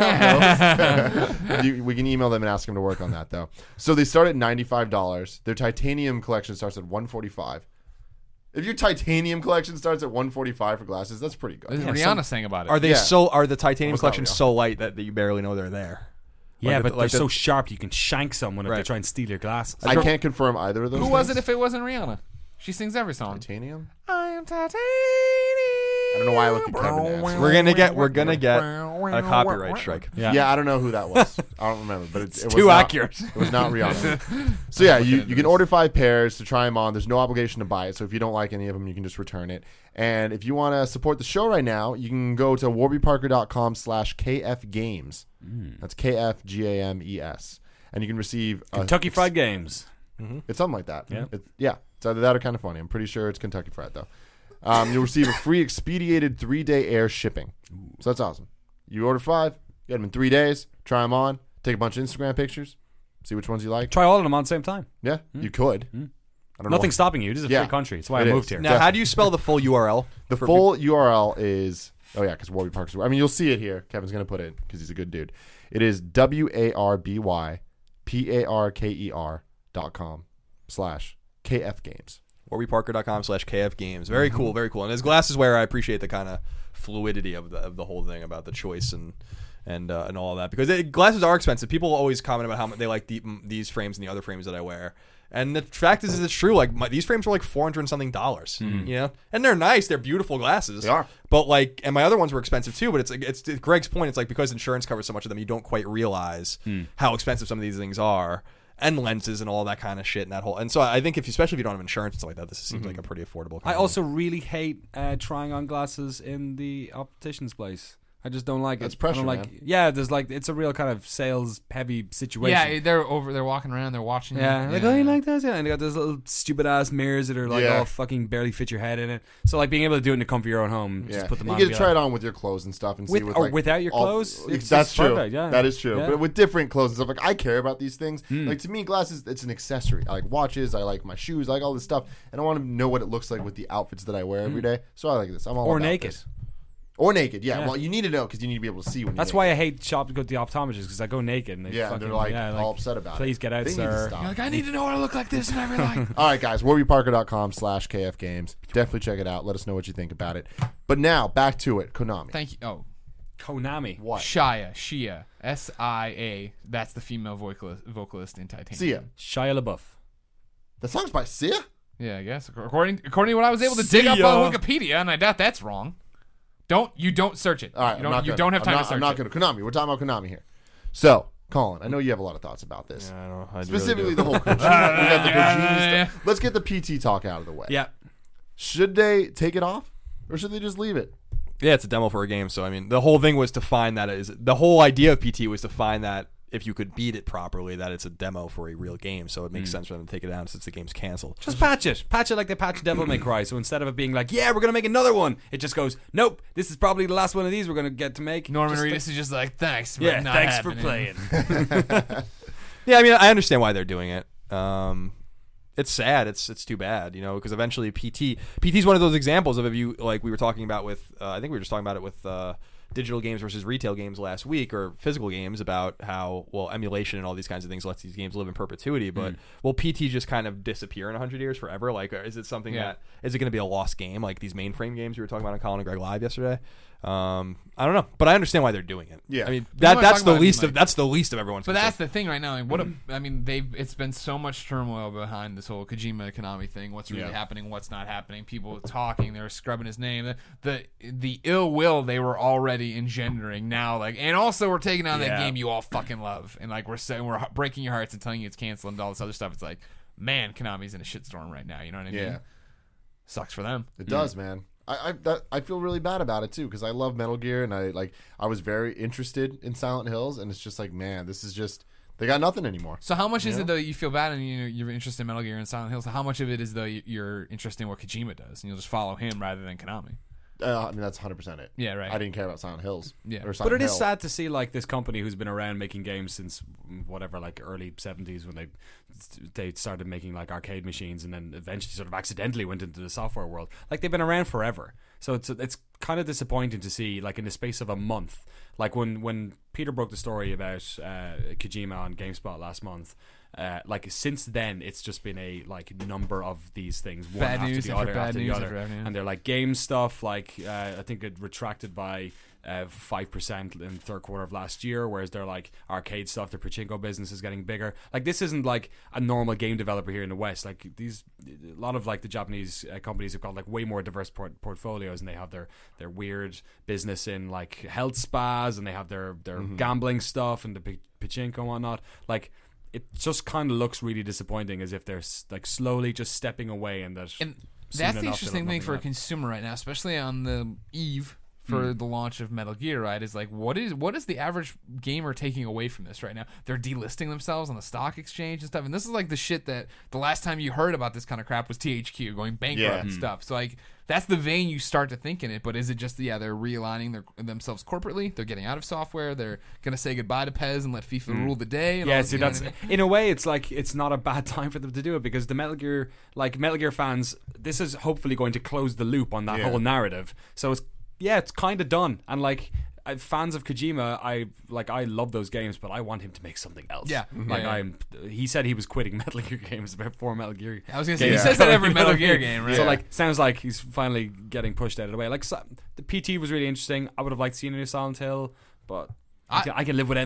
have those. We can email them and ask them to work on that though. So they start at $95. Their titanium collection starts at $145. If your titanium collection starts at $145 for glasses, that's pretty This is good. Rihanna saying about it. Are they Yeah. Are the titanium Almost not collections real. so light that you barely know they're there? Yeah, Like but the- they're like the- so sharp you can shank someone if they Right. try and steal your glasses. I can't confirm either of those. Who was things. it if it wasn't Rihanna? She sings every song. Titanium? I am titanium. I don't know why I looked at Kevin to answer. We're gonna get a copyright strike. Yeah, I don't know who that was. I don't remember, but it was Too not, accurate. It was not Rihanna. So yeah, you can order 5 pairs to try them on. There's no obligation to buy it. So if you don't like any of them, you can just return it. And if you want to support the show right now, you can go to warbyparker.com/KFGames. That's KFGAMES. And you can receive Kentucky Fried Games. It's something like that. Yeah. It's either that or kind of funny. I'm pretty sure it's Kentucky Fried though. You'll receive a free expedited 3-day air shipping. So that's awesome. You order 5, get them in 3 days, try them on, take a bunch of Instagram pictures, see which ones you like. Try all of them on the same time. Yeah, you could. I don't Nothing's know. stopping you. This is a Yeah. free country. That's why I It moved is. here. Now, how do you spell the full URL? The full URL is because Warby Parker's. I mean, you'll see it here. Kevin's gonna put it because he's a good dude. It is warbyparker.com/KFGames. warbyparker.com/KFGames. Very cool, very cool. And his glassesware, I appreciate the kind of fluidity of the whole thing about the choice and all of that, because glasses are expensive. People always comment about how much they like these frames and the other frames that I wear. And the fact is it's true. Like these frames are like $400 and something, you know, and they're nice. They're beautiful glasses. They are. But and my other ones were expensive too. But it's to Greg's point. It's like because insurance covers so much of them, you don't quite realize how expensive some of these things are, and lenses and all that kind of shit and that whole. And so I think especially if you don't have insurance and stuff like that, this seems like a pretty affordable. I also really hate trying on glasses in the optician's place. I just don't like it. That's pressure, I don't man. Yeah, there's it's a real kind of sales heavy situation. Yeah, they're walking around, they're watching. Yeah, like, oh, you like this? Yeah, and they got those little stupid ass mirrors that are all fucking barely fit your head in it. So being able to do it in the comfort of your own home, just put them on. You get to try it on with your clothes and stuff, and see without your clothes. That's true. Perfect, yeah. That is true. Yeah. But with different clothes and stuff, like I care about these things. Like to me, glasses, it's an accessory. I like watches. I like my shoes. I like all this stuff, and I want to know what it looks like with the outfits that I wear every day. So I like this. I'm all or about naked. this. Or naked, yeah. Well, you need to know because you need to be able to see when. That's why I hate go to the optometrist, because I go naked and they're like all upset about it. Please get out, They need to sir. stop. You're like, I need to know what I look like this in every life. All right, guys, warbyparker.com/KFGames. Definitely check it out. Let us know what you think about it. But now back to it, Konami. Thank you. Oh, Konami. What? Shia, SIA. That's the female vocalist in Titanium. Sia. Shia LaBeouf. The song's by Sia. Yeah, I guess according to what I was able to dig up on Wikipedia, and I doubt that's wrong. Don't search it. All right, you don't have time to search I'm not it. going to Konami. We're talking about Konami here. So, Colin, I know you have a lot of thoughts about this. I don't know. Specifically, the whole Kojima. We got the Kojima stuff. Let's get the PT talk out of the way. Yeah. Should they take it off, or should they just leave it? Yeah, it's a demo for a game. So I mean, the whole thing was to find the whole idea of PT was to find that if you could beat it properly, that it's a demo for a real game. So it makes sense for them to take it down since the game's canceled. Just patch it like they patched Devil May Cry. So instead of it being like, yeah, we're gonna make another one, it just goes, nope, this is probably the last one of these we're gonna get to make. Norman Reedus is just like, thanks. Yeah, not thanks happening. for playing. Yeah, I mean, I understand why they're doing it. It's sad. It's too bad, because eventually PT is one of those examples of if you like we were talking about with I think we were just talking about it with digital games versus retail games last week, or physical games, about how emulation and all these kinds of things lets these games live in perpetuity. But will PT just kind of disappear in 100 years forever? Like, is it something that is it going to be a lost game like these mainframe games we were talking about on Colin and Greg Live yesterday? I don't know, but I understand why they're doing it. Yeah. I mean You wanna that's talk the about, least like- of that's the least of everyone's. But concern. that's the thing right now. Like, it's been so much turmoil behind this whole Kojima Konami thing. What's really happening? What's not happening? People talking. They're scrubbing his name. The ill will they were already engendering now. And also we're taking on that game you all fucking love, and we're breaking your hearts and telling you it's canceled and all this other stuff. It's like, man, Konami's in a shitstorm right now. You know what I mean? Yeah. Sucks for them. It does, man. I feel really bad about it too, because I love Metal Gear, and I was very interested in Silent Hills, and it's just like, man, this is just, they got nothing anymore. So how much is it though you feel bad and you're interested in Metal Gear and Silent Hill? So how much of it is though you're interested in what Kojima does and you'll just follow him rather than Konami? I mean, that's 100% it. Yeah, right. I didn't care about Silent Hills. Yeah. Or Silent But it is Hill. sad to see this company who's been around making games since whatever, early 70s, when they started making arcade machines, and then eventually sort of accidentally went into the software world. They've been around forever. So it's kind of disappointing to see in the space of a month, when Peter broke the story about Kojima on GameSpot last month. like since then, it's just been a like number of these things, one Bad after news the after other bad after the news other, after bad news. and they're like game stuff. Like I think it retracted by 5% in the third quarter of last year, whereas they're like arcade stuff, their pachinko business is getting bigger. Like this isn't like a normal game developer here in the West. Like a lot of like the Japanese companies have got like way more diverse portfolios, and they have their weird business in like health spas, and they have their gambling stuff and the pachinko and whatnot. Like it just kind of looks really disappointing, as if they're like slowly just stepping away, and that's the interesting thing for a consumer right now, especially on the eve for the launch of Metal Gear, right, is like what is the average gamer taking away from this right now? They're delisting themselves on the stock exchange and stuff, and this is like the shit that the last time you heard about this kind of crap was THQ going bankrupt and stuff. So like that's the vein you start to think in it. But is it just they're realigning themselves corporately? They're getting out of software. They're gonna say goodbye to PES and let FIFA rule the day. And yeah, all, see, that's in a way, it's like it's not a bad time for them to do it, because the Metal Gear fans, this is hopefully going to close the loop on that whole narrative. So it's kind of done, and like fans of Kojima, I love those games, but I want him to make something else. Yeah, he said he was quitting Metal Gear games before Metal Gear. I was gonna say he says that every Metal Gear game, right? So like, sounds like he's finally getting pushed out of the way. Like the PT was really interesting. I would have liked seeing a new Silent Hill, but I can live without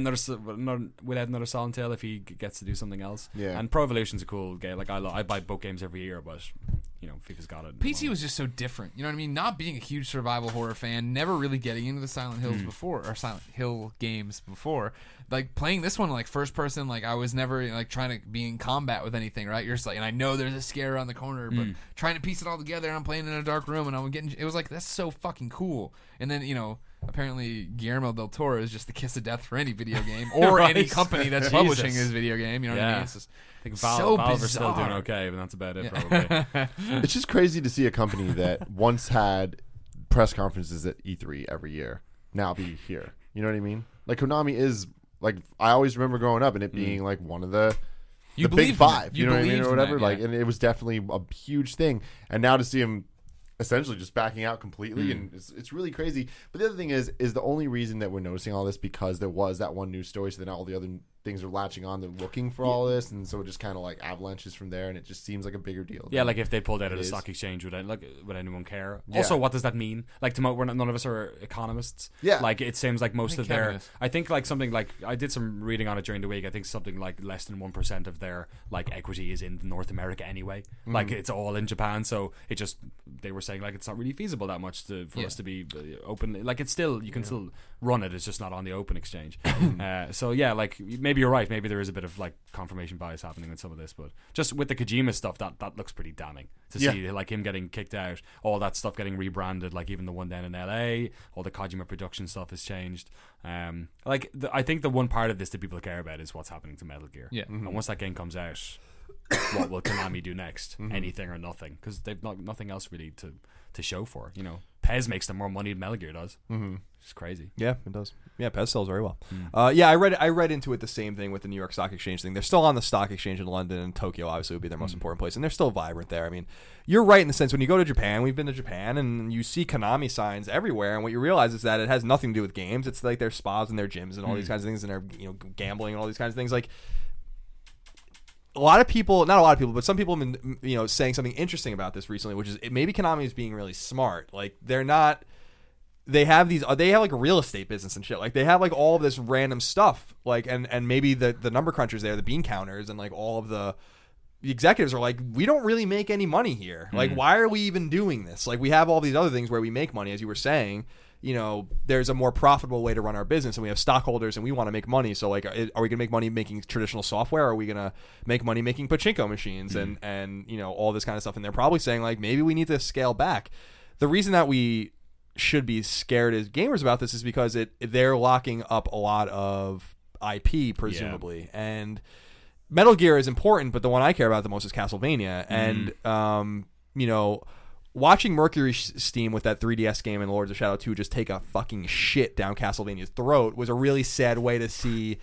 another Silent Hill if he gets to do something else. Yeah. And Pro Evolution's a cool game. Like I buy both games every year, but FIFA's got it. PT was just so different. You know what I mean? Not being a huge survival horror fan, never really getting into the Silent Hills before, or Silent Hill games before. Like playing this one like first person, like I was never like trying to be in combat with anything, right? You're just like, and I know there's a scare around the corner, but trying to piece it all together, and I'm playing in a dark room, and I'm getting. It was like, that's so fucking cool. And then apparently Guillermo del Toro is just the kiss of death for any video game or Right. any company that's publishing his video game. You know what I mean? It's just I think so Valve are still bizarre. doing okay, but that's about it, probably. It's just crazy to see a company that once had press conferences at E3 every year now be here. You know what I mean? Like Konami is like, I always remember growing up and it being like one of the big believed in five. it. You know what I mean, believed or in whatever. that, Like, yeah. and it was definitely a huge thing. And now to see him essentially just backing out completely, and it's really crazy. But the other thing is the only reason that we're noticing all this because there was that one news story, so then all the other things are latching on, they're looking for all this, and so it just kind of like avalanches from there, and it just seems like a bigger deal. Yeah, like if they pulled out of It the is. stock exchange, would anyone care? Yeah. Also, what does that mean? Like, none of us are economists. Yeah. Like it seems like most I think of their. Kevin is. I think like something like I did some reading on it during the week. I think something like less than 1% of their like equity is in North America anyway. Like it's all in Japan, so it just they were saying like it's not really feasible that much for us to be open. Like it's still you can still run it. It's just not on the open exchange. So yeah, like maybe you're right. Maybe there is a bit of like confirmation bias happening with some of this, but just with the Kojima stuff, that looks pretty damning to see, like him getting kicked out, all that stuff getting rebranded, like even the one down in LA, all the Kojima production stuff has changed. I think the one part of this that people care about is what's happening to Metal Gear. Yeah. And once that game comes out, what will Konami do next? Anything or nothing, because they've nothing else really to show for. PES makes them more money than Metal Gear does. It's crazy. Yeah, it does. Yeah, PES sells very well. Yeah, I read into it the same thing with the New York Stock Exchange thing. They're still on the stock exchange in London, and Tokyo obviously would be their most important place, and they're still vibrant there. I mean, you're right in the sense when you go to Japan, we've been to Japan, and you see Konami signs everywhere, and what you realize is that it has nothing to do with games. It's like their spas and their gyms and all these kinds of things, and their gambling and all these kinds of things. Like not a lot of people, but some people have been saying something interesting about this recently, which is maybe Konami is being really smart. Like they're not. They have like a real estate business and shit. Like they have like all of this random stuff. Like and maybe the number crunchers there, the bean counters, and like all of the executives are like, we don't really make any money here. Like why are we even doing this? Like we have all these other things where we make money, as you were saying. There's a more profitable way to run our business, and we have stockholders, and we want to make money. So like, are we going to make money making traditional software? Or are we going to make money making pachinko machines and all this kind of stuff? And they're probably saying like, maybe we need to scale back. The reason that we should be scared as gamers about this is because they're locking up a lot of IP, presumably. And Metal Gear is important, but the one I care about the most is Castlevania. And watching Mercury Steam with that 3DS game and Lords of Shadow 2 just take a fucking shit down Castlevania's throat was a really sad way to see.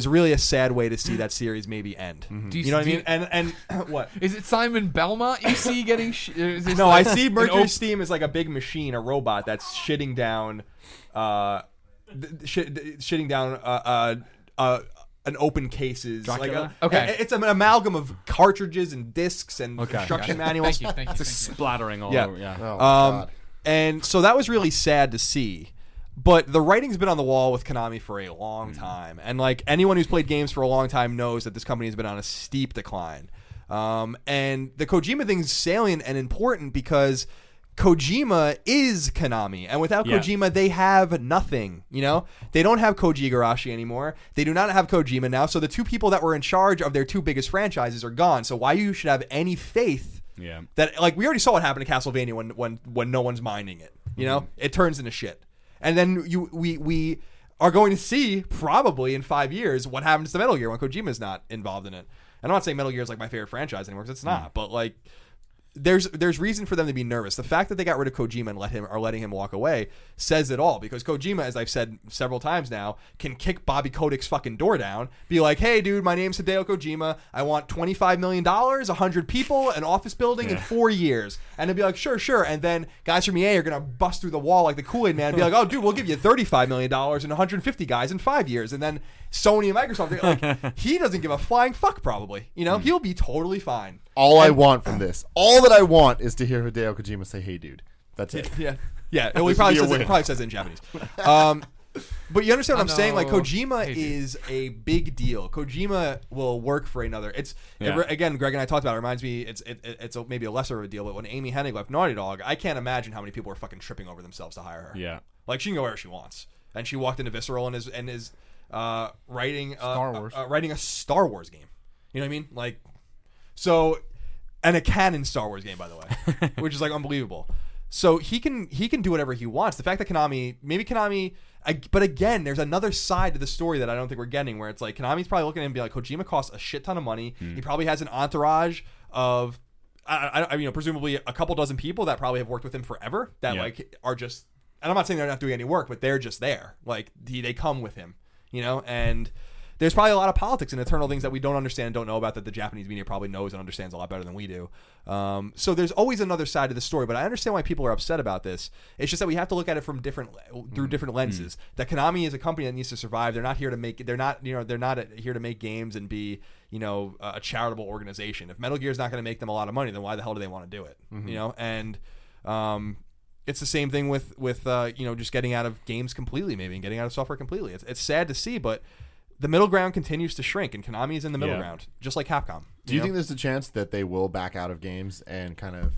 That series maybe end. Do You know what I mean? And what? Is it Simon Belmont you see getting? No, I see Mercury Steam is like a big machine, a robot that's shitting down, an an open cases. Dracula? Okay. It's an amalgam of cartridges and discs and construction manuals. Thank you. It's splattering all Yeah. over. Yeah. Oh, God. And so that was really sad to see. But the writing's been on the wall with Konami for a long time. And like anyone who's played games for a long time knows that this company has been on a steep decline. And the Kojima thing's salient and important because Kojima is Konami. And without Kojima, they have nothing. You know? They don't have Koji Igarashi anymore. They do not have Kojima now. So the two people that were in charge of their two biggest franchises are gone. So why you should have any faith that, like, we already saw what happened to Castlevania when no one's minding it. You know? It turns into shit. And then we are going to see probably in 5 years what happens to Metal Gear when Kojima's not involved in it. And I'm not saying Metal Gear is like my favorite franchise anymore because it's not. But like, there's reason for them to be nervous. The fact that they got rid of Kojima and letting him walk away says it all. Because Kojima, as I've said several times now, can kick Bobby Kotick's fucking door down, be like, "Hey, dude, my name's Hideo Kojima. I want $25 million, 100 people, an office building in 4 years." And they'd be like, "Sure." And then guys from EA are gonna bust through the wall like the Kool-Aid Man and be like, "Oh, dude, we'll give you $35 million and 150 guys in 5 years." And then Sony and Microsoft, like, he doesn't give a flying fuck. Probably, you know, he'll be totally fine. All I want from this, all that I want is to hear Hideo Kojima say, "Hey, dude." That's it. Yeah. Well, he probably says it in Japanese. But you understand what I'm saying? Like, Kojima is a big deal. Kojima will work for another. Again, Greg and I talked about it. It reminds me, it's maybe a lesser of a deal, but when Amy Hennig left Naughty Dog, I can't imagine how many people were fucking tripping over themselves to hire her. Yeah. Like, she can go wherever she wants. And she walked into Visceral and is writing Star Wars. writing a Star Wars game. You know what I mean? Like, so, and a canon Star Wars game, by the way, which is like unbelievable. So he can do whatever he wants. The fact that Konami, but again, there's another side to the story that I don't think we're getting, where it's like Konami's probably looking at him and be like, Kojima costs a shit ton of money. He probably has an entourage of, presumably a couple dozen people that probably have worked with him forever that like are just. And I'm not saying they're not doing any work, but they're just there. Like they come with him, you know, and. There's probably a lot of politics and internal things that we don't understand and don't know about that the Japanese media probably knows and understands a lot better than we do. So there's always another side to the story, but I understand why people are upset about this. It's just that we have to look at it from through different lenses. That Konami is a company that needs to survive. They're not here to make. They're not here to make games and be a charitable organization. If Metal Gear is not going to make them a lot of money, then why the hell do they want to do it? You know, and it's the same thing with just getting out of games completely, maybe, and getting out of software completely. It's sad to see, but. The middle ground continues to shrink, and Konami is in the middle ground, just like Capcom. Do you think there's a chance that they will back out of games and kind of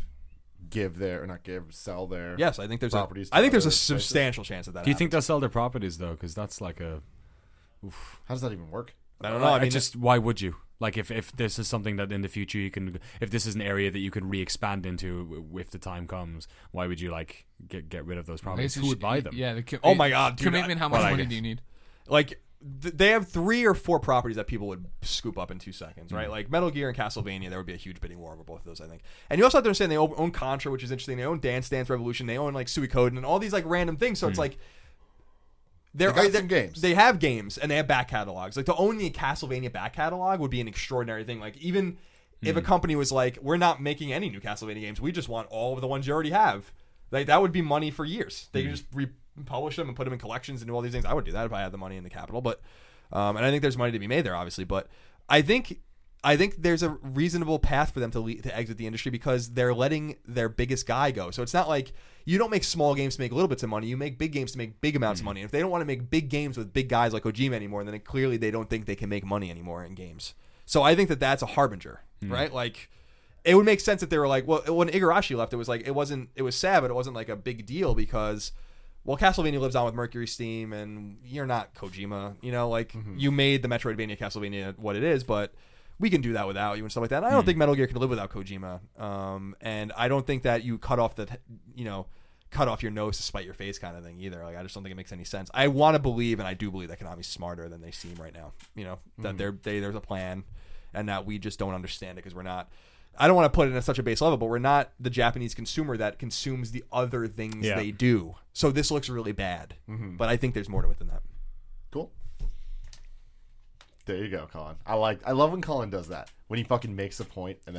sell their Yes, I think there's properties? I think there's a substantial chance of that. Do you think they'll sell their properties though? Because that's like a. How does that even work? I don't know. I mean, why would you? Like, if this is something that in the future you can, if this is an area that you can re-expand into if the time comes, why would you like get rid of those properties? Who would buy them? Yeah. Oh my God, dude, commitment. How much money do you need? Like. They have 3 or 4 properties that people would scoop up in 2 seconds, right? Like Metal Gear and Castlevania, there would be a huge bidding war over both of those, I think. And you also have to understand they own Contra, which is interesting. They own Dance Dance Revolution. They own like Suikoden and all these like random things. So it's like they got some games. They have games and they have back catalogs. Like to own the Castlevania back catalog would be an extraordinary thing. Like even if a company was like, we're not making any new Castlevania games, we just want all of the ones you already have. Like that would be money for years. They could just republish them and put them in collections and do all these things. I would do that if I had the money in the capital, but and I think there's money to be made there, obviously. But I think there's a reasonable path for them to exit the industry because they're letting their biggest guy go. So it's not like you don't make small games to make little bits of money. You make big games to make big amounts of money. And if they don't want to make big games with big guys like Kojima anymore, then clearly they don't think they can make money anymore in games. So I think that's a harbinger, right? Like. It would make sense if they were like, well, when Igarashi left, it was like, it was sad, but it wasn't like a big deal because, well, Castlevania lives on with Mercury Steam and you're not Kojima, you know, like you made the Metroidvania Castlevania what it is, but we can do that without you and stuff like that. And I don't think Metal Gear can live without Kojima. And I don't think that you cut off your nose to spite your face kind of thing either. Like, I just don't think it makes any sense. I want to believe, and I do believe that Konami's smarter than they seem right now, you know, that there's a plan and that we just don't understand it because we're not. I don't want to put it at such a base level, but we're not the Japanese consumer that consumes the other things they do. So this looks really bad, but I think there's more to it than that. Cool. There you go, Colin. I love when Colin does that. When he fucking makes a point and then just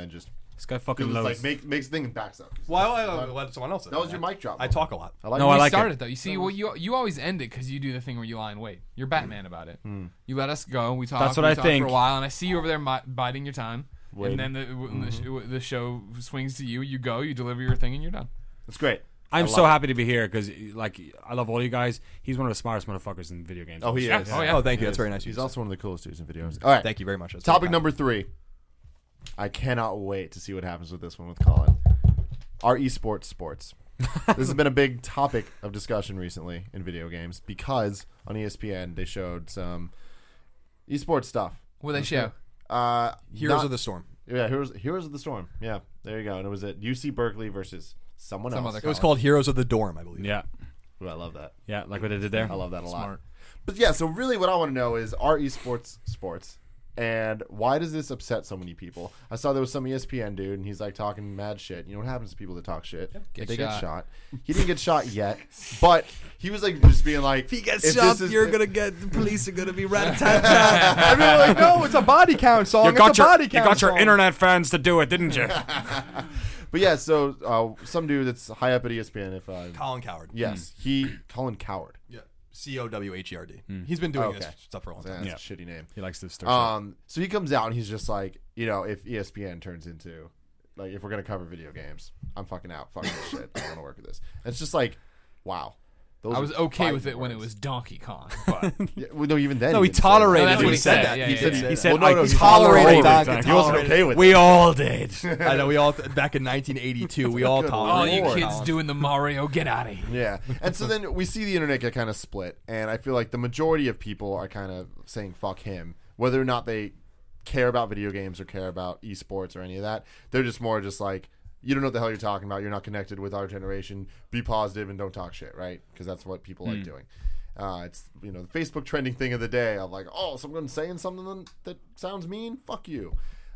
This guy It fucking was loves. like makes thing and backs up. Why let someone else? That was your mic drop. I talk a lot. I like No, it. I We like started it. though. You see, well, you always end it because you do the thing where you lie in wait. You're Batman about it. You let us go. We talk. That's what we I talk think. for a while, and I see you over there biding your time. Waiting. And then when the show swings to you. You go. You deliver your thing, and you're done. It's great. I'm I so love happy to be here because, like, I love all you guys. He's one of the smartest motherfuckers in video games. Oh, he is. Oh, yeah. Oh, thank you. He That's is. very nice. of you He's to also say. one of the coolest dudes in videos. All right. Thank you very much. That's Topic very kind. number 3. I cannot wait to see what happens with this one with Colin. Are esports sports? This has been a big topic of discussion recently in video games because on ESPN they showed some esports stuff. What they show? Heroes of the Storm. Yeah, Heroes of the Storm. Yeah, there you go. And it was at UC Berkeley versus someone Some else. other It was called Heroes of the Dorm, I believe. Yeah, Ooh, I love that. yeah, like what they did there. I love that a lot. Smart. But yeah, so really what I want to know is, are esports sports? And why does this upset so many people? I saw there was some ESPN dude, and he's like talking mad shit. You know what happens to people that talk shit? Get They shot. get shot. He didn't get shot yet, but he was like just being like, If he gets if shot, this is- you're gonna get the police are gonna be rat-tat-tat. I mean, like, no, it's a body count song. You got it's a your body count song. internet fans to do it, didn't you? But yeah, so some dude that's high up at ESPN, if Colin Coward. yes, Colin Coward. Yeah. COWHERD. He's been doing this Okay. stuff for a long time. That's a shitty name. He likes to stir. So he comes out and he's just like, you know, if ESPN turns into, like, if we're gonna cover video games, I'm fucking out. Fuck this shit. I don't want to work with this. And it's just like, wow. Those I was are okay fighting with it when it words. was Donkey Kong, but Yeah, well, no, even then. No, he didn't say tolerated that. Oh, that's what he said. that. Yeah, he yeah, said, yeah. He said, well, no, I he tolerated tolerated Donkey it. He wasn't Kong. okay with we it. all did. I know we all back in 1982. We all Good all tolerated. you Lord. kids doing the Mario, get out of here. Yeah. And so then we see the internet get kind of split, and I feel like the majority of people are kind of saying fuck him, whether or not they care about video games or care about esports or any of that. They're just more just like, you don't know what the hell you're talking about. You're not connected with our generation. Be positive and don't talk shit, right? Because that's what people like doing. It's, you know, the Facebook trending thing of the day. I'm like, oh, someone's saying something that sounds mean. Fuck you.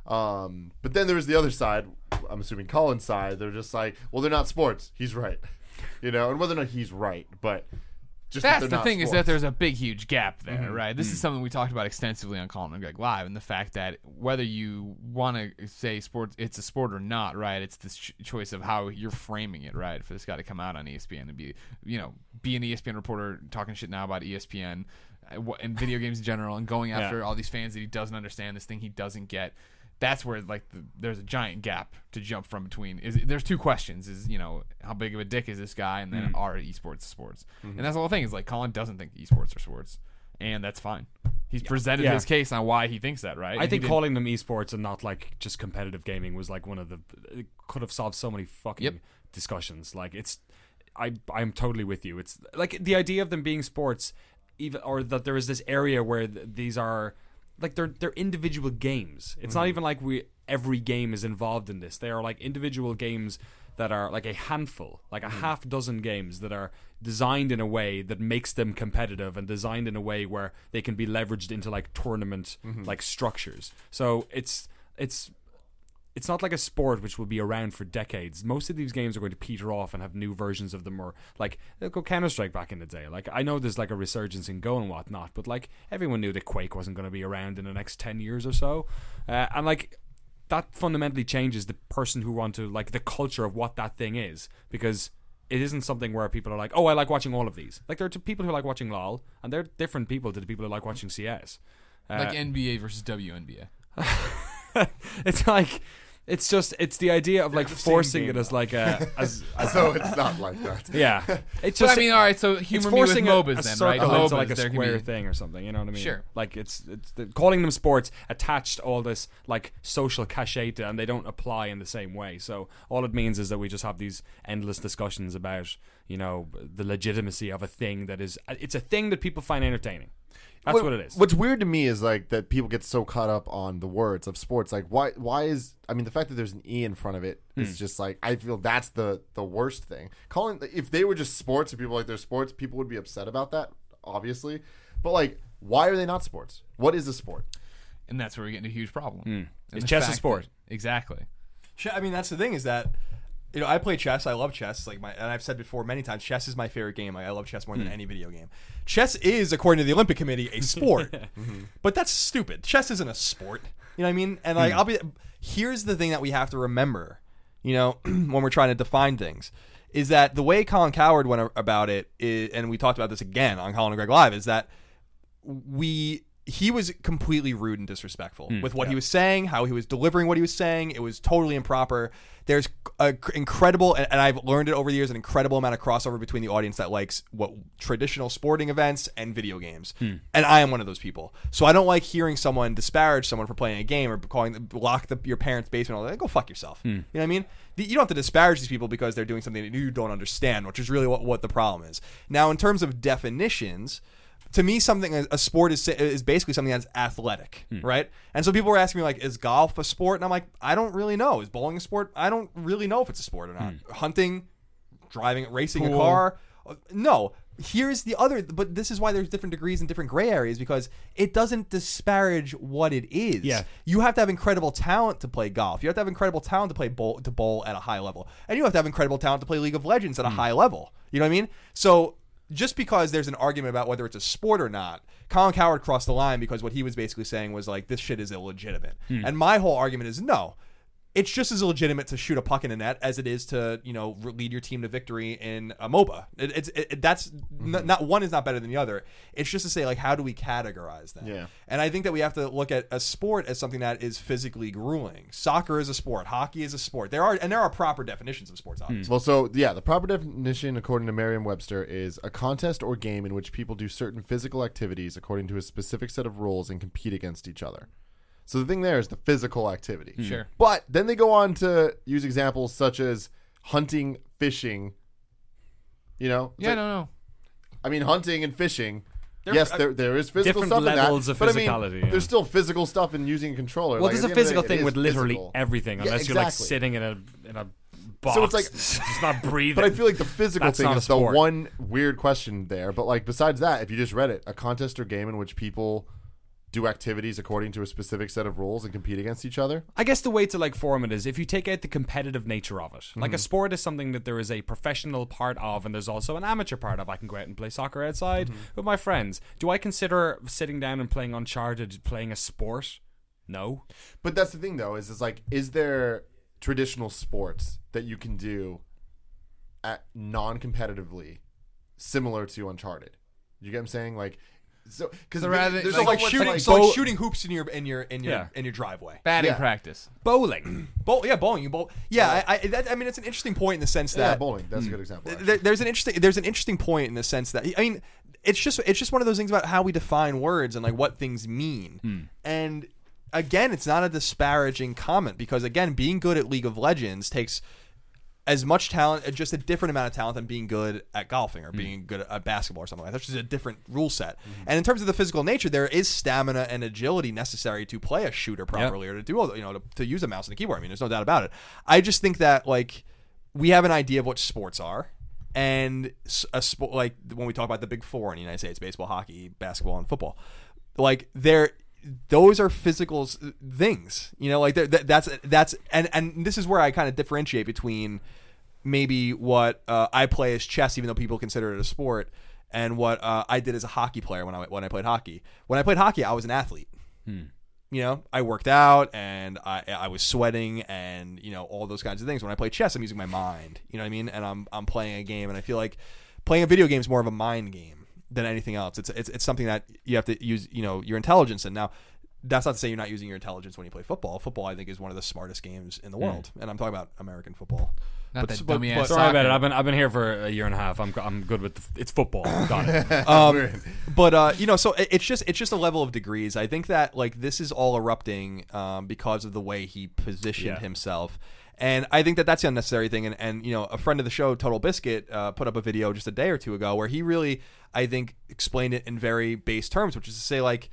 But then there was the other side. I'm assuming Colin's side. They're just like, well, they're not sports. He's right. You know, and whether or not he's right, but just that That's they're the not thing, is sports. that there's a big, huge gap there, right? This is something we talked about extensively on Colin and Greg Live, and the fact that whether you want to say sports, it's a sport or not, right? It's this choice of how you're framing it, right? For this guy to come out on ESPN and be, you know, be an ESPN reporter talking shit now about ESPN and video games in general, and going after all these fans that he doesn't understand, this thing he doesn't get. That's where like there's a giant gap to jump from between. There's two questions: is, you know, how big of a dick is this guy, and then are esports sports? And that's the whole thing. Is like Colin doesn't think esports are sports, and that's fine. He's presented Yeah. his case on why he thinks that, right? I And think he calling them esports and not like just competitive gaming was like one of the it could have solved so many fucking Yep. discussions. Like I'm totally with you. It's like the idea of them being sports, even or that there is this area where these are like they're individual games. It's not even like every game is involved in this. They are like individual games that are like a handful, like a half dozen games that are designed in a way that makes them competitive and designed in a way where they can be leveraged into like tournament like structures. So it's not like a sport which will be around for decades. Most of these games are going to peter off and have new versions of them, or like go Counter-Strike back in the day. Like I know there's like a resurgence in Go and whatnot, but like everyone knew that Quake wasn't going to be around in the next 10 years or so, and like that fundamentally changes the person who want to like the culture of what that thing is, because it isn't something where people are like, oh, I like watching all of these. Like there are people who like watching LOL, and they're different people to the people who like watching CS. like NBA versus WNBA. It's like it's the idea of like the same forcing game, it as like a as So it's not like that. yeah. It's But just I mean, all right. So it's humor me with forcing MOBAs a then, circle right? into MOBAs, like a there can square be. thing or something. You know what I mean? Sure. Like calling them sports attached all this like social cachet to, and they don't apply in the same way. So all it means is that we just have these endless discussions about, you know, the legitimacy of a thing that is it's a thing that people find entertaining. That's what it is. What's weird to me is like that people get so caught up on the words of sports. Like why is, I mean, the fact that there's an E in front of it is just like, I feel that's the worst thing. Calling, if they were just sports and people like they're sports, people would be upset about that, obviously. But like, why are they not sports? What is a sport? And that's where we get into a huge problem. And Is the chess a fact sport? that- exactly. I mean, that's the thing, is that You know, I play chess. I love chess. And I've said before many times, chess is my favorite game. Like, I love chess more than any video game. Chess is, according to the Olympic Committee, a sport. But that's stupid. Chess isn't a sport. You know what I mean? And here's the thing that we have to remember, you know, when we're trying to define things, is that the way Colin Cowherd went about it, and we talked about this again on Colin and Greg Live, is that he was completely rude and disrespectful with what he was saying, how he was delivering what he was saying. It was totally improper. There's an incredible, and I've learned it over the years, an incredible amount of crossover between the audience that likes what traditional sporting events and video games. And I am one of those people. So I don't like hearing someone disparage someone for playing a game or lock your parents' basement. All that. Go fuck yourself. You know what I mean? You don't have to disparage these people because they're doing something that you don't understand, which is really what the problem is. Now, in terms of definitions, to me, a sport is basically something that's athletic, right? And so people were asking me, like, is golf a sport? And I'm like, I don't really know. Is bowling a sport? I don't really know if it's a sport or not. Hunting, driving, racing a car? No. Here's the other, but this is why there's different degrees and different gray areas, because it doesn't disparage what it is. Yeah. You have to have incredible talent to play golf. You have to have incredible talent to play bowl at a high level. And you have to have incredible talent to play League of Legends at a high level. You know what I mean? So just because there's an argument about whether it's a sport or not, Colin Cowherd crossed the line because what he was basically saying was like, this shit is illegitimate. And my whole argument is no. It's just as illegitimate to shoot a puck in a net as it is to, you know, lead your team to victory in a MOBA. That's not one is not better than the other. It's just to say, like, how do we categorize that? Yeah. And I think that we have to look at a sport as something that is physically grueling. Soccer is a sport. Hockey is a sport. There are proper definitions of sports, obviously. Well, so yeah, the proper definition, according to Merriam-Webster, is a contest or game in which people do certain physical activities according to a specific set of rules and compete against each other. So the thing there is the physical activity. Sure. But then they go on to use examples such as hunting, fishing. You know? Yeah, no. I mean, hunting and fishing. Yes, there is physical different stuff levels in that, of but physicality, I mean, yeah. there's still physical stuff in using a controller. Well, Like, there's at a the end of physical the day, thing it with is literally physical. everything, Yeah, unless you're like exactly. sitting in a box. So it's like just not breathing. But I feel like the physical That's thing not a is the sport. one weird question there. But like besides that, if you just read it, a contest or game in which people do activities according to a specific set of rules and compete against each other. I guess the way to like form it is if you take out the competitive nature of it. Like a sport is something that there is a professional part of and there's also an amateur part of. I can go out and play soccer outside with my friends. Do I consider sitting down and playing Uncharted playing a sport? No. But that's the thing though, is like, is there traditional sports that you can do at non-competitively similar to Uncharted? You get what I'm saying? Like, so because So rather- there's like so much shooting, like, shooting hoops in your driveway. Batting Yeah. practice. Bowling. Bowling. You bowl. Yeah, I mean, it's an interesting point in the sense yeah, that bowling. That's a good example. actually. there's an interesting point in the sense that, I mean, it's just one of those things about how we define words and like what things mean. And again, it's not a disparaging comment because again, being good at League of Legends takes as much talent, just a different amount of talent than being good at golfing or being good at basketball or something like that. That's just a different rule set. And in terms of the physical nature, there is stamina and agility necessary to play a shooter properly or to do all the, to use a mouse and a keyboard. I mean, there's no doubt about it. I just think that like we have an idea of what sports are. And a sport, like when we talk about the big four in the United States, baseball, hockey, basketball, and football, like those are physical things, you know, like that's and this is where I kind of differentiate between maybe what I play as chess, even though people consider it a sport, and what I did as a hockey player when I played hockey. When I played hockey, I was an athlete. You know, I worked out and I was sweating and, you know, all those kinds of things. When I play chess, I'm using my mind, you know what I mean? And I'm playing a game, and I feel like playing a video game is more of a mind game than anything else. It's something that you have to use, you know, your intelligence in. Now, that's not to say you're not using your intelligence when you play football. Football, I think, is one of the smartest games in the world, and I'm talking about American football. Not that dummy ass Sorry about soccer. it. I've been here for a year and a half. I'm good with it's football. Got it. But you know, so it's just a level of degrees. I think that like this is all erupting because of the way he positioned himself. And I think that that's the unnecessary thing. And you know, a friend of the show, Total Biscuit, put up a video just a day or two ago where he really, I think, explained it in very base terms, which is to say, like,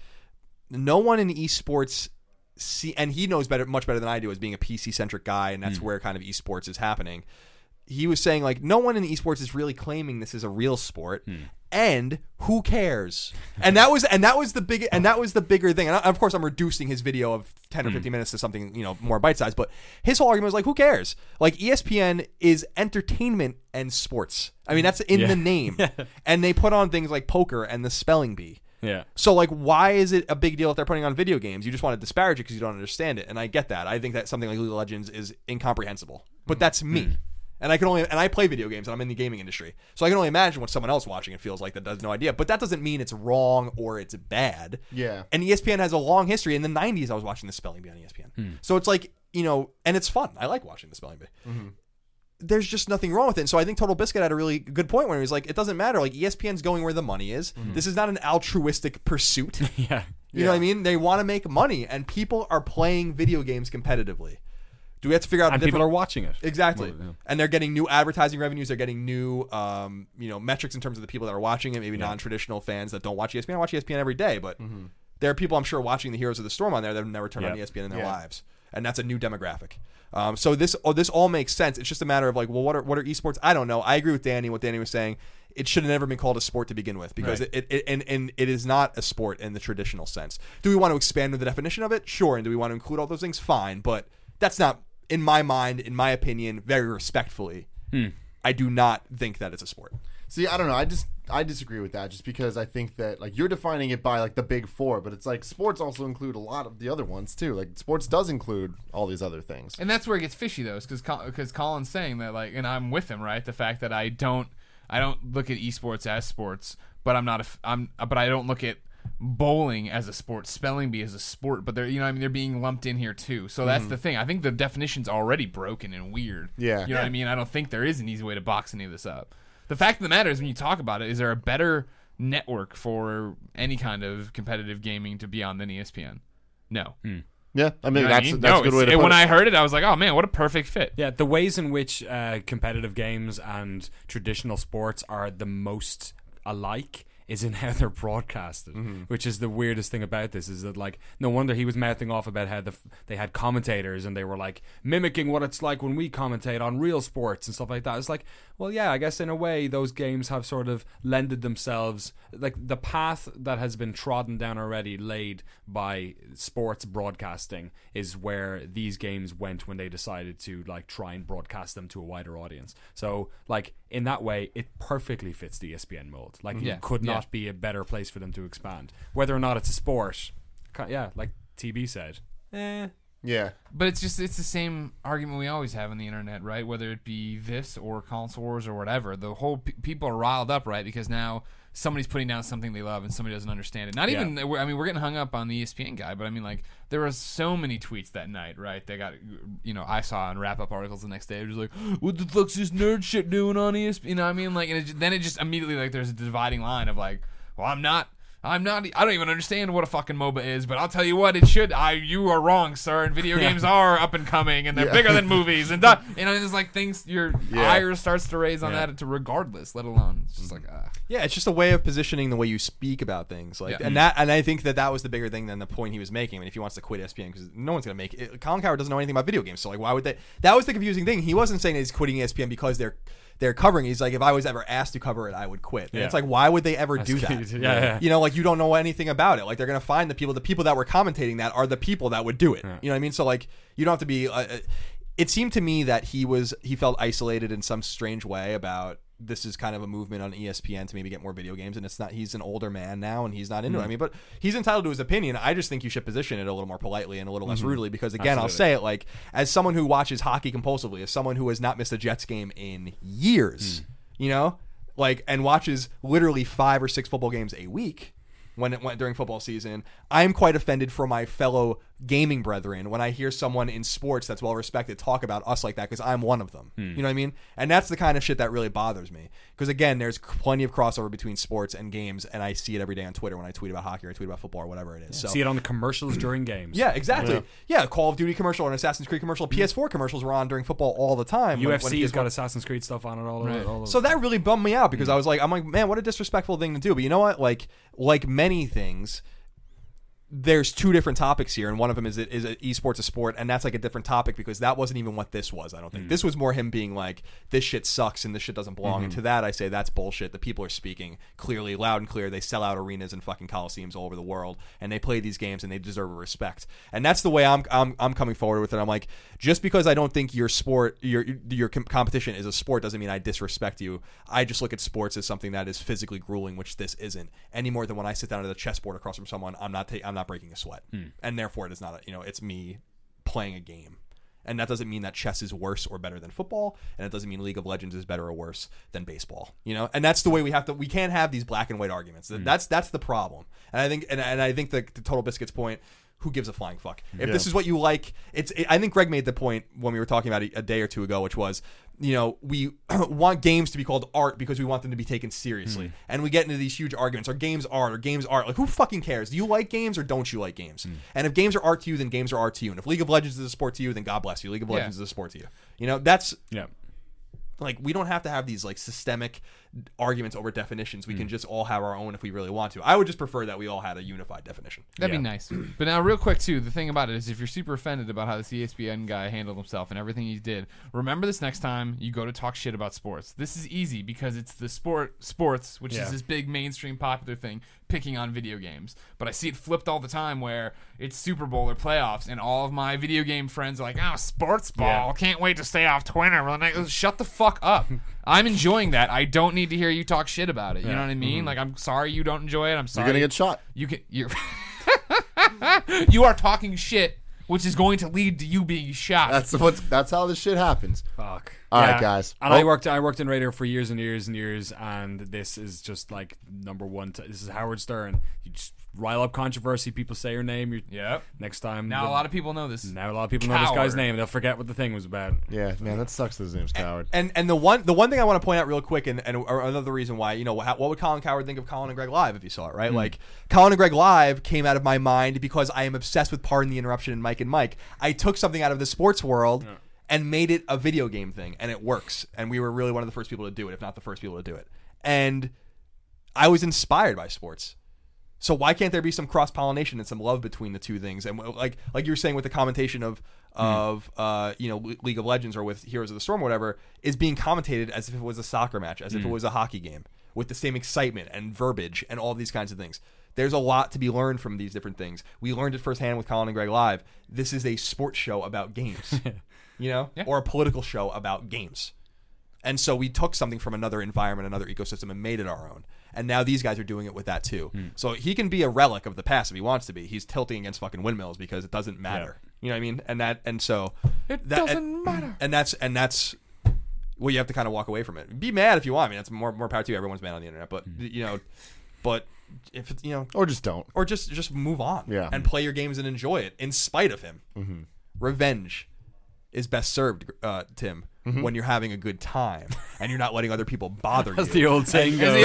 no one in esports and he knows much better than I do as being a PC-centric guy, and that's where kind of esports is happening. He was saying, like, no one in esports is really claiming this is a real sport. And who cares? And that was the bigger thing. And of course, I'm reducing his video of 10 or 15 minutes to something more bite sized. But his whole argument was like, who cares? Like ESPN is entertainment and sports. I mean, that's in the name. And they put on things like poker and the spelling bee. Yeah. So like, why is it a big deal if they're putting on video games? You just want to disparage it because you don't understand it, and I get that. I think that something like League of Legends is incomprehensible. But that's me. And I play video games, and I'm in the gaming industry, so I can only imagine what someone else watching it feels like that has no idea. But that doesn't mean it's wrong or it's bad. Yeah. And ESPN has a long history. In the '90s, I was watching the spelling bee on ESPN, so it's like and it's fun. I like watching the spelling bee. There's just nothing wrong with it. And so I think Total Biscuit had a really good point when he was like, it doesn't matter. Like ESPN's going where the money is. This is not an altruistic pursuit. You know what I mean? They want to make money, and people are playing video games competitively. Do we have to figure out? And people are watching it exactly, and they're getting new advertising revenues. They're getting new, metrics in terms of the people that are watching it. Maybe non-traditional fans that don't watch ESPN. I watch ESPN every day, but there are people I'm sure watching the Heroes of the Storm on there that have never turned on ESPN in their lives, and that's a new demographic. So this all makes sense. It's just a matter of like, well, what are esports? I don't know. I agree with Danny. What Danny was saying, it should have never been called a sport to begin with because it is not a sport in the traditional sense. Do we want to expand the definition of it? Sure. And do we want to include all those things? Fine. But that's not, in my mind, in my opinion, very respectfully, I do not think that it's a sport. See, I don't know. I disagree with that just because I think that like you're defining it by like the big four, but it's like sports also include a lot of the other ones too. Like sports does include all these other things. And that's where it gets fishy though, because Colin's saying that like, and I'm with him, right? The fact that I don't look at esports as sports, but but I don't look at bowling as a sport, spelling bee as a sport, but they're being lumped in here too. So that's the thing. I think the definition's already broken and weird. Yeah. You know what I mean? I don't think there is an easy way to box any of this up. The fact of the matter is, when you talk about it, is there a better network for any kind of competitive gaming to be on than ESPN? No. Yeah, I mean, that's a good way to put it. When I heard it, I was like, oh man, what a perfect fit. Yeah, the ways in which competitive games and traditional sports are the most alike is in how they're broadcasted, which is the weirdest thing about this, is that like, no wonder he was mouthing off about how they had commentators and they were like mimicking what it's like when we commentate on real sports and stuff like that. It's like, well, yeah, I guess in a way those games have sort of lended themselves, like the path that has been trodden down already, laid by sports broadcasting, is where these games went when they decided to like try and broadcast them to a wider audience. So like in that way, it perfectly fits the ESPN mold. Like it could not be a better place for them to expand. Whether or not it's a sport, like TB said, Yeah. But it's the same argument we always have on the internet, right? Whether it be this or console wars or whatever, the whole people are riled up, right? Because now somebody's putting down something they love and somebody doesn't understand it. Not even, I mean, we're getting hung up on the ESPN guy, but I mean, like, there were so many tweets that night, right? They got, I saw in wrap-up articles the next day, it was like, what the fuck's this nerd shit doing on ESPN? You know what I mean? Like, and then it just immediately, like, there's a dividing line of like, well, I don't even understand what a fucking MOBA is, but I'll tell you what, you are wrong, sir, and video games are up and coming, and they're bigger than movies, and it's like things, your ire starts to raise on that to regardless, let alone, it's just like, Yeah, it's just a way of positioning the way you speak about things, like, and I think that was the bigger thing than the point he was making. I mean, if he wants to quit ESPN, because no one's gonna make it. Colin Cowherd doesn't know anything about video games, so like, why would they? That was the confusing thing. He wasn't saying that he's quitting ESPN because they're covering. He's like, if I was ever asked to cover it, I would quit. And it's like, why would they ever do that? Like, you don't know anything about it. Like, they're gonna find the people that were commentating that are the people that would do it. You know what I mean? So like, you don't have to be. It seemed to me that he felt isolated in some strange way about. This is kind of a movement on ESPN to maybe get more video games, and it's not. He's an older man now, and he's not into it. I mean, but he's entitled to his opinion. I just think you should position it a little more politely and a little less rudely, because again, I'll say it like, as someone who watches hockey compulsively, as someone who has not missed a Jets game in years, and watches literally 5 or 6 football games a week when it went during football season, I'm quite offended for my fellow gaming brethren when I hear someone in sports that's well respected talk about us like that, because I'm one of them. You know what I mean? And that's the kind of shit that really bothers me, because again, there's plenty of crossover between sports and games, and I see it every day on Twitter when I tweet about hockey or I tweet about football or whatever it is. So see it on the commercials during games. Yeah, exactly. Yeah, Call of Duty commercial and Assassin's Creed commercial, PS4 commercials were on during football all the time. UFC's got Assassin's Creed stuff on it all over. So that really bummed me out, because I'm like, man, what a disrespectful thing to do. But you know what? Like many things, there's two different topics here, and one of them is esports a sport, and that's like a different topic because that wasn't even what this was. I don't think this was more him being like, this shit sucks and this shit doesn't belong. And to that I say that's bullshit. The people are speaking clearly, loud and clear. They sell out arenas and fucking coliseums all over the world, and they play these games and they deserve respect. And that's the way I'm coming forward with it. I'm like, just because I don't think your sport, your competition is a sport, doesn't mean I disrespect you. I just look at sports as something that is physically grueling, which this isn't, any more than when I sit down at a chessboard across from someone, I'm not breaking a sweat, and therefore it is not it's me playing a game. And that doesn't mean that chess is worse or better than football, and it doesn't mean League of Legends is better or worse than baseball. And that's the way we can't have these black and white arguments. That's the problem. And I think the Total Biscuits point, who gives a flying fuck? If this is what you like, I think Greg made the point when we were talking about it a day or two ago, which was, we want games to be called art because we want them to be taken seriously. And we get into these huge arguments. Are games art or games art? Like, who fucking cares? Do you like games or don't you like games? And if games are art to you, then games are art to you. And if League of Legends is a sport to you, then God bless you. League of Legends is a sport to you. That's... Yeah. Like, we don't have to have these like systemic arguments over definitions. We can just all have our own if we really want to. I would just prefer that we all had a unified definition. That'd be nice. But now, real quick too, the thing about it is, if you're super offended about how this ESPN guy handled himself and everything he did, remember this next time you go to talk shit about sports. This is easy because it's the sports, which is this big mainstream popular thing, picking on video games. But I see it flipped all the time where it's Super Bowl or playoffs, and all of my video game friends are like, "Oh, sports ball! Can't wait to stay off Twitter." Shut the fuck up. I'm enjoying that. I don't need to hear you talk shit about it. You know what I mean? Like, I'm sorry you don't enjoy it. I'm sorry. You're gonna get shot. You are talking shit, which is going to lead to you being shot. That's how this shit happens. Fuck. All right, guys. And I worked in radio for years and years and years, and this is just like number one. This is Howard Stern. You just rile up controversy. People say your name. Next time. Now a lot of people know this. Now a lot of people know this guy's name. They'll forget what the thing was about. Yeah, man, that sucks that his name's Coward. And the one thing I want to point out real quick, and another reason why, what would Colin Cowherd think of Colin and Greg Live if he saw it, right? Like, Colin and Greg Live came out of my mind because I am obsessed with Pardon the Interruption and Mike and Mike. I took something out of the sports world and made it a video game thing, and it works. And we were really one of the first people to do it, if not the first people to do it. And I was inspired by sports. So why can't there be some cross-pollination and some love between the two things? And like you were saying with the commentation of League of Legends or with Heroes of the Storm or whatever, is being commentated as if it was a soccer match, as if it was a hockey game, with the same excitement and verbiage and all these kinds of things. There's a lot to be learned from these different things. We learned it firsthand with Colin and Greg Live. This is a sports show about games, or a political show about games. And so we took something from another environment, another ecosystem, and made it our own. And now these guys are doing it with that too. So he can be a relic of the past if he wants to be. He's tilting against fucking windmills because it doesn't matter. You know what I mean? It doesn't matter. And that's well, you have to kind of walk away from it. Be mad if you want. I mean, that's more power to you. Everyone's mad on the internet, but but if it's or just don't, or just move on. And play your games and enjoy it in spite of him. Revenge is best served, Tim, when you're having a good time and you're not letting other people bother you. As the old saying goes.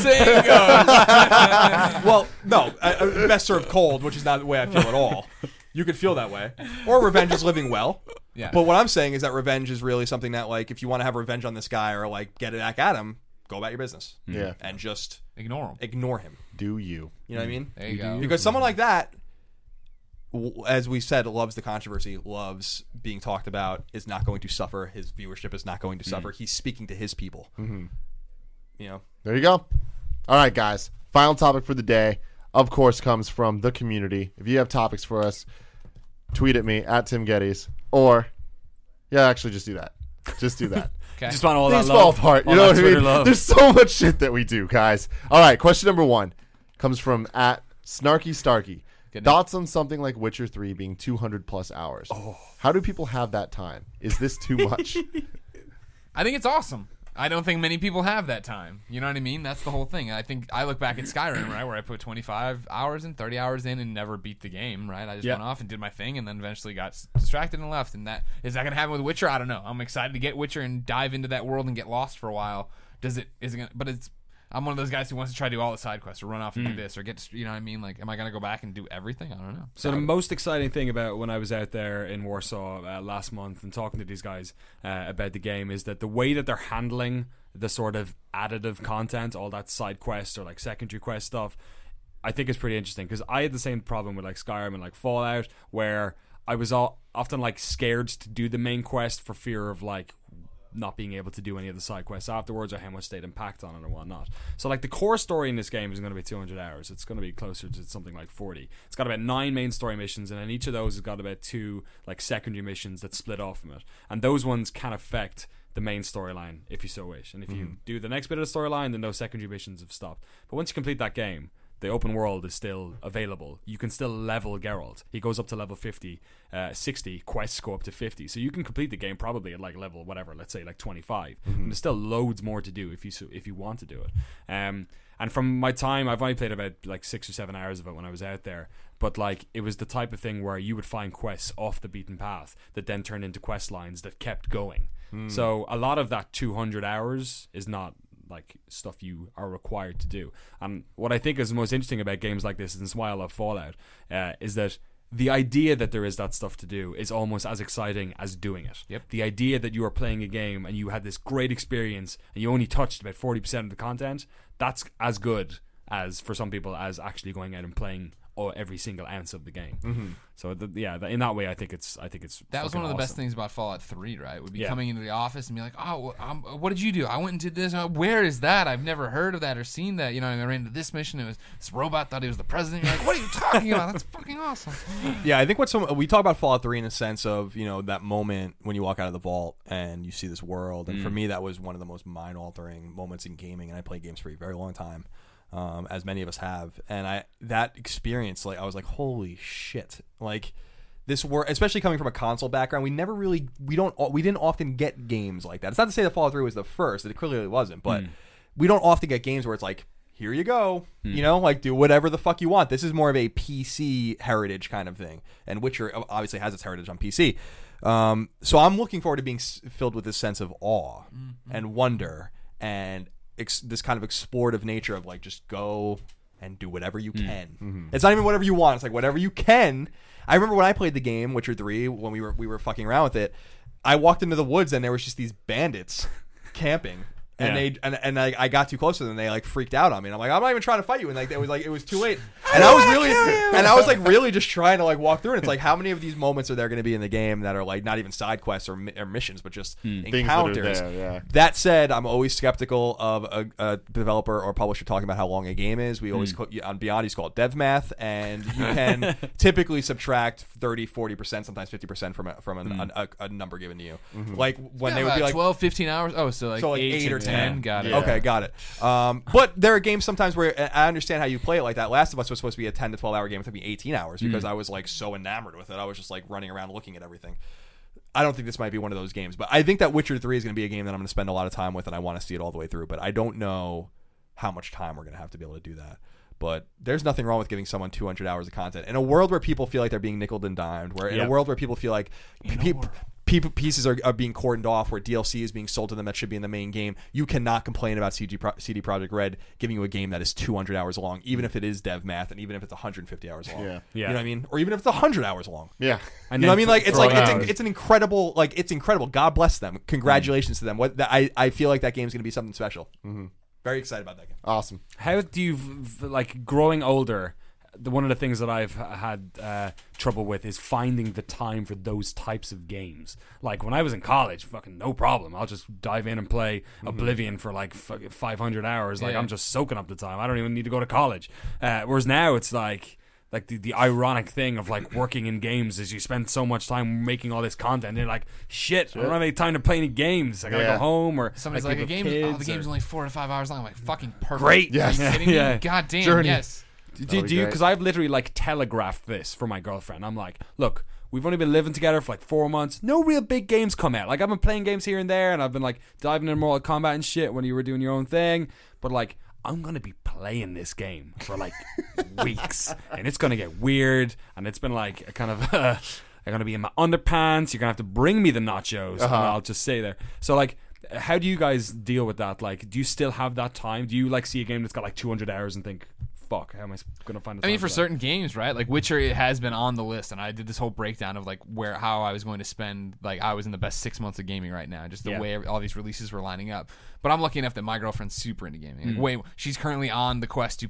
Well, no, best served cold, which is not the way I feel at all. You could feel that way. Or revenge is living well. Yeah. But what I'm saying is that revenge is really something that, like, if you want to have revenge on this guy or like get it back at him, go about your business. Yeah. And just ignore him. Do you? You know what I mean? There you go. Because someone like that, as we said, loves the controversy, loves being talked about, is not going to suffer. His viewership is not going to suffer. He's speaking to his people. There you go. All right, guys. Final topic for the day, of course, comes from the community. If you have topics for us, tweet at me at Tim Geddes, or actually just do that. Just do that. Okay. Just want all Things that fall love. apart. You know what I mean? There's so much shit that we do, guys. All right, question number 1 comes from at Snarky Starkey. Thoughts on something like Witcher 3 being 200 plus hours? How do people have that time? Is this too much? I think it's awesome. I don't think many people have that time. You know what I mean? That's the whole thing. I think I look back at Skyrim, right, where I put 25 hours in, 30 hours in, and never beat the game, right? I just went off and did my thing, and then eventually got distracted and left. And that is that going to happen with Witcher? I don't know. I'm excited to get Witcher and dive into that world and get lost for a while. I'm one of those guys who wants to try to do all the side quests or run off and do this or get, you know what I mean? Like, am I going to go back and do everything? I don't know. So the most exciting thing about when I was out there in Warsaw last month and talking to these guys about the game is that the way that they're handling the sort of additive content, all that side quest or like secondary quest stuff, I think it's pretty interesting because I had the same problem with like Skyrim and like Fallout, where I was often like scared to do the main quest for fear of like not being able to do any of the side quests afterwards, or how much they'd impact on it or whatnot. So like the core story in this game is going to be 200 hours. It's going to be closer to something like 40. It's got about 9 main story missions, and then each of those has got about 2 like secondary missions that split off from it, and those ones can affect the main storyline if you so wish. And if you do the next bit of the storyline, then those secondary missions have stopped. But once you complete that game, the open world is still available. You can still level Geralt. He goes up to level 50, 60. Quests go up to 50. So you can complete the game probably at like level whatever, let's say like 25. And there's still loads more to do if you want to do it. And from my time, I've only played about like 6 or 7 hours of it when I was out there. But like it was the type of thing where you would find quests off the beaten path that then turned into quest lines that kept going. So a lot of that 200 hours is not like stuff you are required to do. And what I think is the most interesting about games like this, and it's why I love Fallout, is that the idea that there is that stuff to do is almost as exciting as doing it. Yep. The idea that you are playing a game and you had this great experience and you only touched about 40% of the content, that's as good as, for some people, as actually going out and playing every single ounce of the game. So in that way, I think it's that was one of the best awesome. things about Fallout 3, right? Would be Yeah. coming into the office and be like, oh, what did you do? I went and did this. Where is that? I've never heard of that or seen that. You know, and I ran into this mission. It was this robot thought he was the president. You're like, what are you talking about? That's fucking awesome. Yeah, I think we talk about Fallout 3 in the sense of, you know, that moment when you walk out of the vault and you see this world. And for me, that was one of the most mind-altering moments in gaming. And I played games for a very long time. As many of us have, and that experience, like I was like, holy shit! Like this world, especially coming from a console background, we didn't often get games like that. It's not to say that Fallout 3 was the first; it clearly wasn't, but we don't often get games where it's like, here you go, you know, like do whatever the fuck you want. This is more of a PC heritage kind of thing, and Witcher obviously has its heritage on PC. So I'm looking forward to being filled with this sense of awe and wonder and this kind of explorative nature of like just go and do whatever you can. It's not even whatever you want. It's like whatever you can. I remember when I played the game Witcher 3 when we were fucking around with it. I walked into the woods and there was just these bandits camping. And I got too close to them. And they like freaked out on me. And I'm like, I'm not even trying to fight you. And like it was too late. And I was like really just trying to like walk through. And it's like, how many of these moments are there going to be in the game that are like not even side quests or missions, but just encounters? That said, I'm always skeptical of a developer or publisher talking about how long a game is. We always on Beyond, you call it dev math, and you can typically subtract 30, 40%, sometimes 50% from a number given to you. Like when they would be like 12, 15 hours. Oh, so like 8 or 10. Got it. Okay, got it. But there are games sometimes where I understand how you play it. Like that Last of Us was supposed to be a 10 to 12 hour game. It took me 18 hours because I was like so enamored with it. I was just like running around looking at everything. I don't think this might be one of those games, but I think that Witcher 3 is going to be a game that I'm going to spend a lot of time with, and I want to see it all the way through. But I don't know how much time we're going to have to be able to do that. But there's nothing wrong with giving someone 200 hours of content in a world where people feel like they're being nickeled and dimed. In a world where people feel like pieces are being cordoned off, where DLC is being sold to them that should be in the main game. You cannot complain about CD Projekt Red giving you a game that is 200 hours long, even if it is dev math, and even if it's 150 hours long. Yeah. You know what I mean? Or even if it's 100 hours long. Yeah. And you know what I mean? Like it's it's an incredible, like it's incredible. God bless them. Congratulations to them. I feel like that game's going to be something special. Very excited about that game. Awesome. How do you like growing older? One of the things that I've had trouble with is finding the time for those types of games. Like when I was in college, fucking no problem. I'll just dive in and play Oblivion for like 500 hours. Like I'm just soaking up the time. I don't even need to go to college. Whereas now it's like the ironic thing of like working in games is you spend so much time making all this content and you're like, shit, I don't have any time to play any games. I gotta go home, or somebody's like, the game's only 4 to 5 hours long. I'm like, fucking perfect. Great. Are you kidding me? God damn, Journey. yes. Do you? Because I've literally like telegraphed this for my girlfriend. I'm like, look, we've only been living together for like 4 months. No real big games come out. Like I've been playing games here and there, and I've been like diving in Mortal Kombat and shit when you were doing your own thing. But like, I'm gonna be playing this game for like weeks, and it's gonna get weird. And it's been like a kind of I'm gonna be in my underpants. You're gonna have to bring me the nachos, and I'll just stay there. So like, how do you guys deal with that? Like, do you still have that time? Do you like see a game that's got like 200 hours and think, fuck, how am I going to find the time? I mean, for certain games, right? Like Witcher, it has been on the list, and I did this whole breakdown of like how I was going to spend. Like I was in the best 6 months of gaming right now, just the way all these releases were lining up. But I'm lucky enough that my girlfriend's super into gaming. Like, she's currently on the quest to play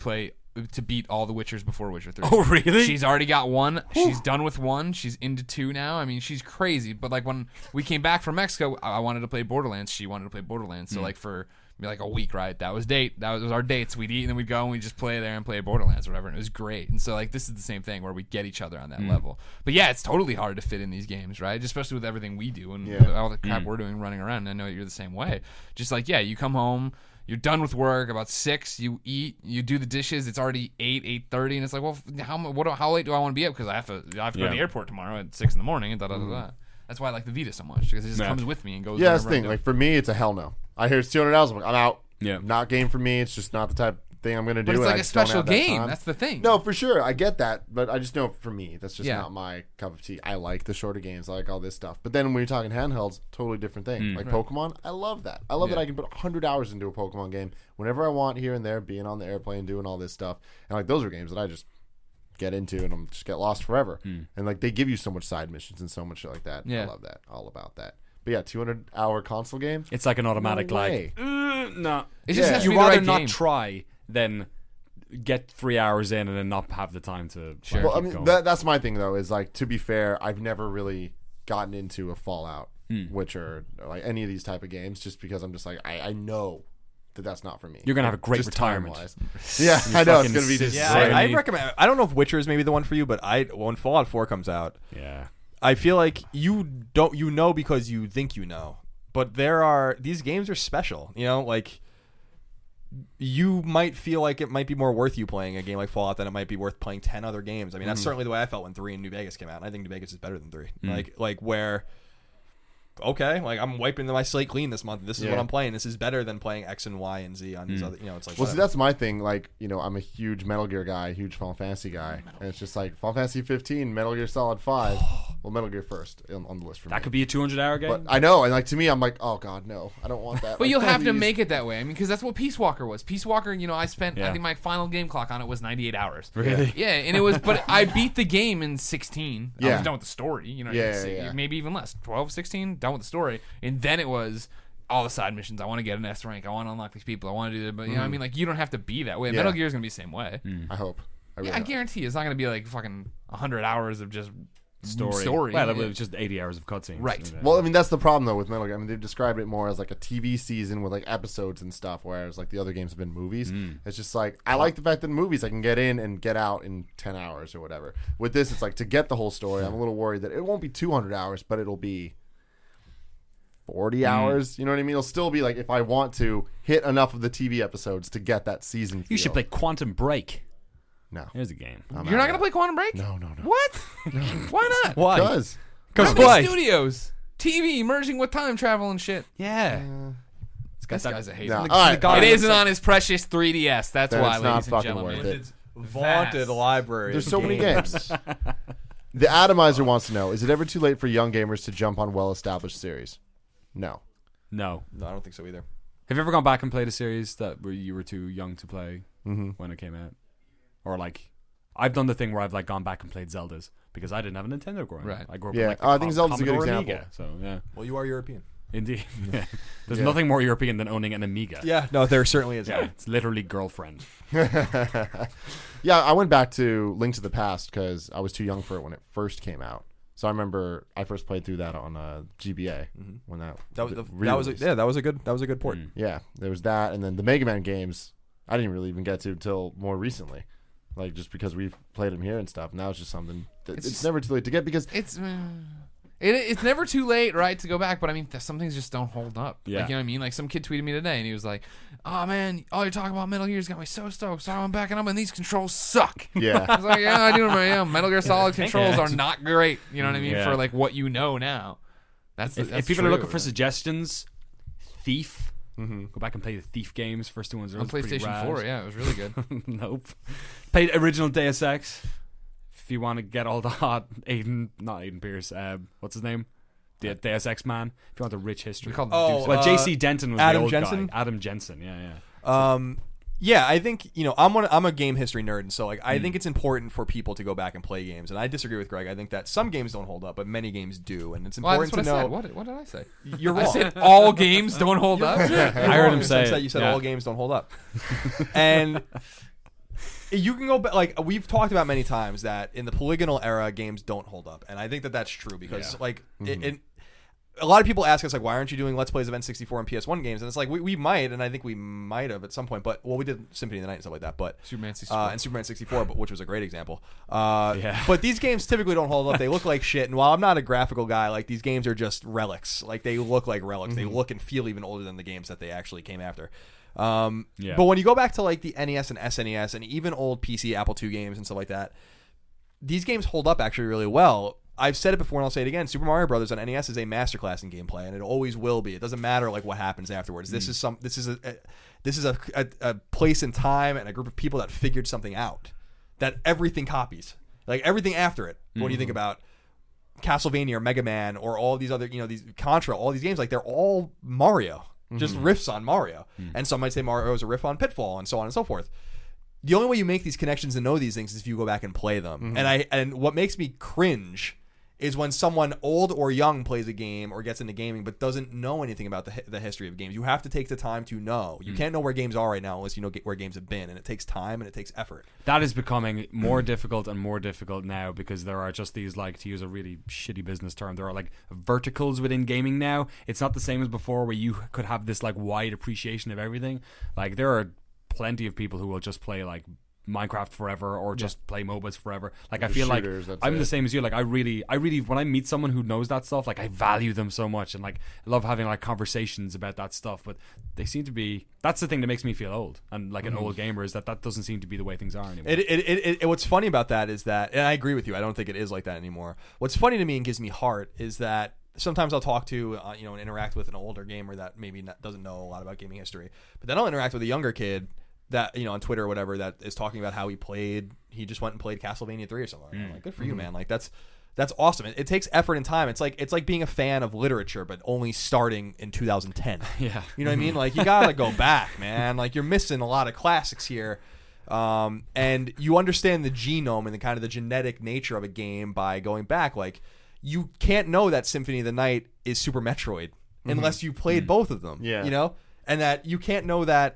to beat all the Witchers before Witcher 3. Oh, really? She's already got 1. She's done with 1. She's into 2 now. I mean, she's crazy. But like when we came back from Mexico, I wanted to play Borderlands. She wanted to play Borderlands. So like for like a week, right? That was our dates. We'd eat and then we'd go and we'd just play there and play Borderlands or whatever. And it was great. And so like this is the same thing where we get each other on that level. But yeah, it's totally hard to fit in these games, right? Especially with everything we do and all the crap we're doing running around. And I know you're the same way. Just like, yeah, you come home, you're done with work about 6. You eat, you do the dishes. It's already 8:30, and it's like, well, how late do I want to be up? Because I have to go to the airport tomorrow at 6 in the morning. And da da da da. That's why I like the Vita so much because it just comes with me and goes. Yeah, that's the thing. Like for me, it's a hell no. I hear it's $200. I'm like, I'm out. Yeah, not game for me. It's just not the type of thing I'm going to do. But it's like I a special game. That That's the thing. No, for sure. I get that, but I just know for me, that's just not my cup of tea. I like the shorter games. I like all this stuff. But then when you're talking handhelds, totally different thing. Like Pokemon, I love that. I love that I can put 100 hours into a Pokemon game whenever I want here and there, being on the airplane, doing all this stuff. And like those are games that I just get into and I'm just get lost forever. And like they give you so much side missions and so much shit like that. I love that. All about that. But yeah, 200-hour console game. It's like an automatic no. It just has to you be the rather right not game. try than get 3 hours in and then not have the time to. Well, I mean that's my thing though. Is like to be fair, I've never really gotten into a Fallout, Witcher, or like any of these type of games, just because I'm just like I know that's not for me. You're gonna have a great just retirement. time-wise. Yeah, I know it's gonna be just. Yeah, I recommend. I don't know if Witcher is maybe the one for you, but when Fallout 4 comes out, I feel like you know because you think you know. But these games are special, you know, like you might feel like it might be more worth you playing a game like Fallout than it might be worth playing 10 other games. I mean, that's certainly the way I felt when 3 in New Vegas came out, and I think New Vegas is better than 3. Like where okay, like I'm wiping my slate clean this month. This is what I'm playing. This is better than playing X and Y and Z on these other, you know, it's like well, see, that's my thing. Like, you know, I'm a huge Metal Gear guy, huge Final Fantasy guy, and it's just like Final Fantasy 15, Metal Gear Solid 5. Well, Metal Gear first on the list for me. That could be a 200-hour game. But I know, and like to me, I'm like, oh god, no, I don't want that. But like, you'll have to please. make it that way. I mean, because that's what Peace Walker was. Peace Walker, you know, I think my final game clock on it was 98 hours. Really? Yeah, and it was, but I beat the game in 16. I Yeah. was done with the story, you know, Yeah. maybe even less, 12, 16, done with the story, and then it was all the side missions. I want to get an S rank. I want to unlock these people. I want to do that. But you know what I mean? Like, you don't have to be that way. Yeah. Metal Gear is gonna be the same way. I hope. I really I hope. guarantee it's not gonna be like fucking 100 hours of just story. Well, it was just 80 hours of cutscenes. Right. Well, I mean, that's the problem though with Metal Gear. I mean, they've described it more as like a TV season with like episodes and stuff, whereas like the other games have been movies. It's just like I like the fact that in movies I can get in and get out in 10 hours or whatever. With this, it's like to get the whole story. I'm a little worried that it won't be 200 hours, but it'll be 40 hours. You know what I mean? It'll still be like if I want to hit enough of the TV episodes to get that season. You should feel. play Quantum Break. No, Here's a game. You're not gonna play Quantum Break? No. What? Why not? Why? Because Because Remedy why? Studios, TV merging with time travel and shit. Yeah. This guy's a hater. all right. It isn't on his precious 3DS. That's Then why, it's not ladies and fucking gentlemen. worth it. its vaunted library. There's of so many games. The Atomizer wants to know: is it ever too late for young gamers to jump on well-established series? No. No. No, I don't think so either. Have you ever gone back and played a series that where you were too young to play when it came out? Or like, I've done the thing where I've like gone back and played Zeldas because I didn't have a Nintendo growing up. I grew up Yeah. with like I think Zelda's a good Commodore example. Amiga, so yeah, Well, you are European. indeed. Yeah. There's nothing more European than owning an Amiga. Yeah, no, there certainly is. Yeah, it's literally girlfriend. Yeah, I went back to Link to the Past because I was too young for it when it first came out. So I remember I first played through that on GBA when that was a good port. Yeah, there was that, and then the Mega Man games I didn't really even get to until more recently, like just because we've played them here and stuff. Now it's just something that it's never too late to get because It's never too late, right, to go back. But I mean, some things just don't hold up. Yeah. Like, you know what I mean? Like some kid tweeted me today, and he was like, "Oh man, all you're talking about Metal Gear's got me so stoked. So I'm backing up, and these controls suck." I yeah, was like, "Yeah, I do remember. Yeah, Metal Gear Solid controls are not great. You know what I mean? For like what you know now. That's If people true. are looking for suggestions, Thief. Go back and play the Thief games. First two ones are on pretty PlayStation rad. 4, yeah, it was really good. Nope. Played original Deus Ex. If you want to get all the hot not Aiden Pierce, what's his name? The Deus Ex man. If you want the rich history. We called Well, J.C. Denton was Adam the old Jensen? guy. Adam Jensen, yeah. Yeah, I think I'm a game history nerd, and so like I think it's important for people to go back and play games. And I disagree with Greg. I think that some games don't hold up, but many games do, and it's important that's to what I know. said. What did I say? You're wrong. I said all games don't hold up. You're I heard wrong him in the say sense it. that you said Yeah. all games don't hold up, and you can go back. Like we've talked about many times that in the polygonal era, games don't hold up, and I think that that's true because a lot of people ask us like, why aren't you doing Let's Plays of N64 and PS1 games? And it's like we might, and I think we might have at some point. But we did Symphony of the Night and stuff like that. But Superman 64 and Superman 64, which was a great example. But these games typically don't hold up. They look like shit. And while I'm not a graphical guy, like these games are just relics. Like they look like relics. They look and feel even older than the games that they actually came after. But when you go back to like the NES and SNES and even old PC Apple II games and stuff like that, these games hold up actually really well. I've said it before and I'll say it again. Super Mario Brothers on NES is a masterclass in gameplay, and it always will be. It doesn't matter like what happens afterwards. This is a place in time and a group of people that figured something out that everything copies, like everything after it. When you think about Castlevania or Mega Man or all these other, these Contra, all these games, like they're all Mario, just riffs on Mario. And some might say Mario is a riff on Pitfall and so on and so forth. The only way you make these connections and know these things is if you go back and play them. And what makes me cringe is when someone old or young plays a game or gets into gaming but doesn't know anything about the history of games. You have to take the time to know. You can't know where games are right now unless you know where games have been, and it takes time and it takes effort. That is becoming more difficult and more difficult now because there are just these, like, to use a really shitty business term, there are like verticals within gaming now. It's not the same as before where you could have this like wide appreciation of everything. Like there are plenty of people who will just play like Minecraft forever or just play MOBAs forever. Like I feel shooters, like I'm the same as you. Like I really when I meet someone who knows that stuff, like I value them so much and like I love having like conversations about that stuff. But they seem to be, that's the thing that makes me feel old and like an old gamer, is that doesn't seem to be the way things are anymore. What's funny about that is that, and I agree with you, I don't think it is like that anymore. What's funny to me and gives me heart is that sometimes I'll talk to and interact with an older gamer that maybe doesn't know a lot about gaming history, but then I'll interact with a younger kid that on Twitter or whatever that is talking about how he just went and played Castlevania 3 or something. I'm like, good for you, man. Like that's awesome. It takes effort and time. It's like being a fan of literature, but only starting in 2010. Yeah, you know what I mean? Like you gotta go back, man. Like you're missing a lot of classics here. And you understand the genome and the kind of the genetic nature of a game by going back. Like you can't know that Symphony of the Night is Super Metroid unless you played both of them. Yeah, and that you can't know that.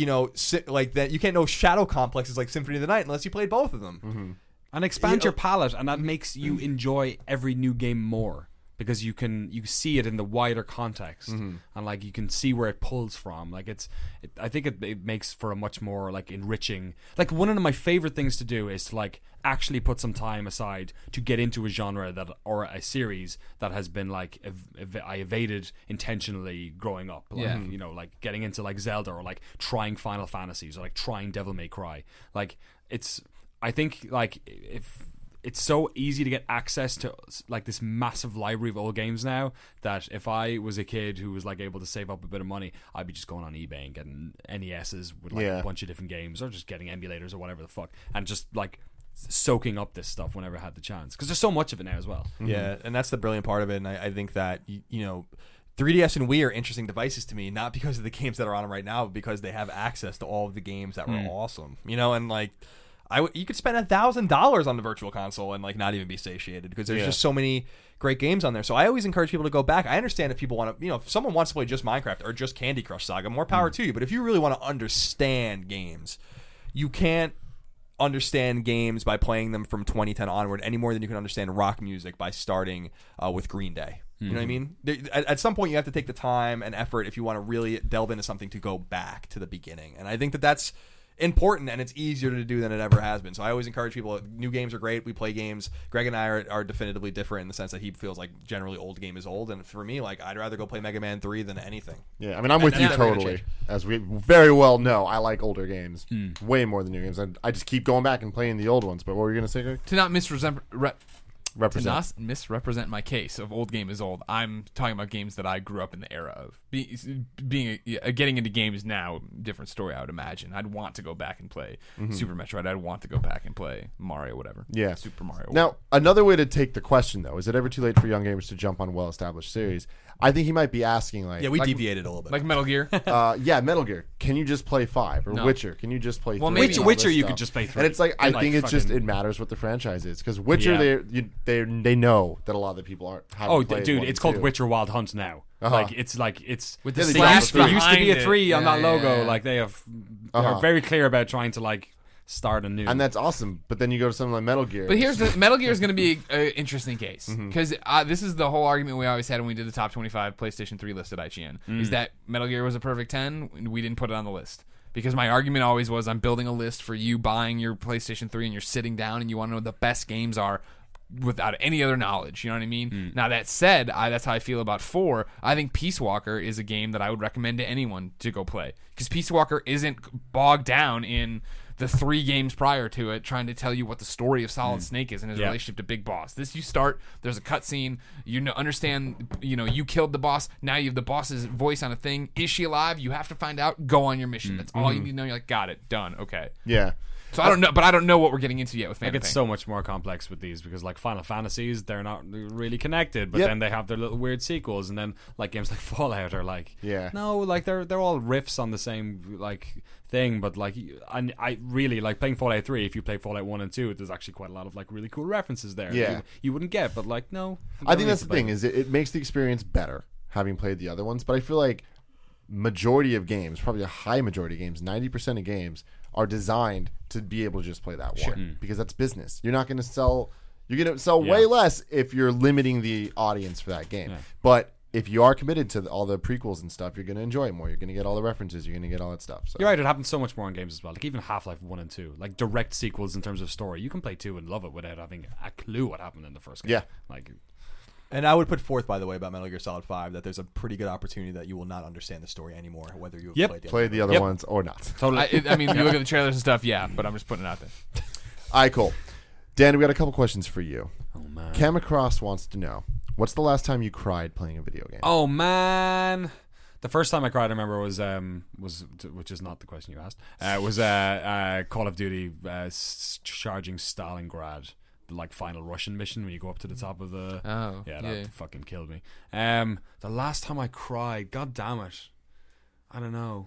Like that you can't know Shadow Complex is like Symphony of the Night unless you played both of them. And expand your palette, and that makes you enjoy every new game more because you see it in the wider context and like you can see where it pulls from. Like I think it makes for a much more like enriching. Like one of my favorite things to do is to like actually put some time aside to get into a genre or a series that has been like I evaded intentionally growing up. Like, like getting into like Zelda or like trying Final Fantasies or like trying Devil May Cry. Like I think like if it's so easy to get access to like this massive library of old games now that if I was a kid who was like able to save up a bit of money, I'd be just going on eBay and getting NESs with like a bunch of different games or just getting emulators or whatever the fuck and just like soaking up this stuff whenever I had the chance because there's so much of it now as well. Yeah, and that's the brilliant part of it. And I think that 3DS and Wii are interesting devices to me, not because of the games that are on them right now, but because they have access to all of the games that were awesome. And like you could spend $1,000 on the Virtual Console and like not even be satiated because there's just so many great games on there. So I always encourage people to go back. I understand if people want to, if someone wants to play just Minecraft or just Candy Crush Saga, more power to you. But if you really want to understand games, you can't understand games by playing them from 2010 onward any more than you can understand rock music by starting with Green Day. You know what I mean? At some point, you have to take the time and effort if you want to really delve into something to go back to the beginning. And I think that that's important, and it's easier to do than it ever has been. So I always encourage people, new games are great. We play games. Greg and I are definitively different in the sense that he feels like generally old game is old, and for me, like I'd rather go play Mega Man 3 than anything. Yeah, I mean, I'm with you totally. As we very well know, I like older games way more than new games. I just keep going back and playing the old ones. But what were you going to say, Greg? To not misrepresent my case of old game is old. I'm talking about games that I grew up in the era of. Getting into games now, different story, I would imagine. I'd want to go back and play Super Metroid. I'd want to go back and play Mario, whatever. Yeah. Super Mario. Now, another way to take the question, though, is it ever too late for young gamers to jump on well-established series? I think he might be asking, like... Yeah, we deviated a little bit. Like Metal Gear? Metal Gear. Can you just play 5? Or Witcher. Can you just play 3? Well, maybe Witcher you could just play 3. And it's like, I think it's just, it matters what the franchise is. Because Witcher, they know that a lot of the people aren't... dude, it's called Witcher Wild Hunt now. Like it's with the there used to be a 3 it. on that logo. Like they're very clear about trying to like start anew. And that's awesome. But then you go to something like Metal Gear. But here's the Metal Gear is going to be an interesting case because this is the whole argument we always had when we did the top 25 PlayStation 3 list at IGN is that Metal Gear was a perfect 10. We didn't put it on the list because my argument always was I'm building a list for you buying your PlayStation 3 and you're sitting down and you want to know what the best games are without any other knowledge. You know what I mean? Now that said, that's how I feel about 4. I think Peace Walker is a game that I would recommend to anyone to go play because Peace Walker isn't bogged down in the 3 games prior to it trying to tell you what the story of Solid Snake is and his relationship to Big Boss. This you start, there's a cutscene, understand, you killed the boss, now you have the boss's voice on a thing. Is she alive? You have to find out, go on your mission. That's all you need to know. You're like, got it, done, okay. Yeah. So I don't know, but I don't know what we're getting into yet with Phantom Like, it's Pain. so much more complex with these because, like, Final Fantasies, they're not really connected, but Yep. then they have their little weird sequels, and then, like, games like Fallout are like, no, like, they're all riffs on the same, like, thing, but, like, I really, like, playing Fallout 3, if you play Fallout 1 and 2, there's actually quite a lot of, like, really cool references there. Yeah. You wouldn't get, but, like, no. I think that's the thing, is it makes the experience better having played the other ones, but I feel like majority of games, probably a high majority of games, 90% of games are designed to be able to just play that one because that's business. You're not going to sell. You're going to sell way less if you're limiting the audience for that game. But if you are committed to all the prequels and stuff, you're going to enjoy it more. You're going to get all the references. You're going to get all that stuff. So. You're right. It happens so much more in games as well. Like even Half-Life 1 and 2, like direct sequels in terms of story. You can play 2 and love it without having a clue what happened in the first game. Yeah. Like. And I would put forth, by the way, about Metal Gear Solid 5 that there's a pretty good opportunity that you will not understand the story anymore, whether you have played the other ones or not. Totally. I mean, you look at the trailers and stuff, but I'm just putting it out there. All right, cool. Dan, we got a couple questions for you. Oh man. Camacross wants to know, what's the last time you cried playing a video game? Oh man. The first time I cried, I remember, was which is not the question you asked. Was Call of Duty charging Stalingrad. Like final Russian mission when you go up to the top of the that fucking killed me. The last time I cried, god damn it, I don't know.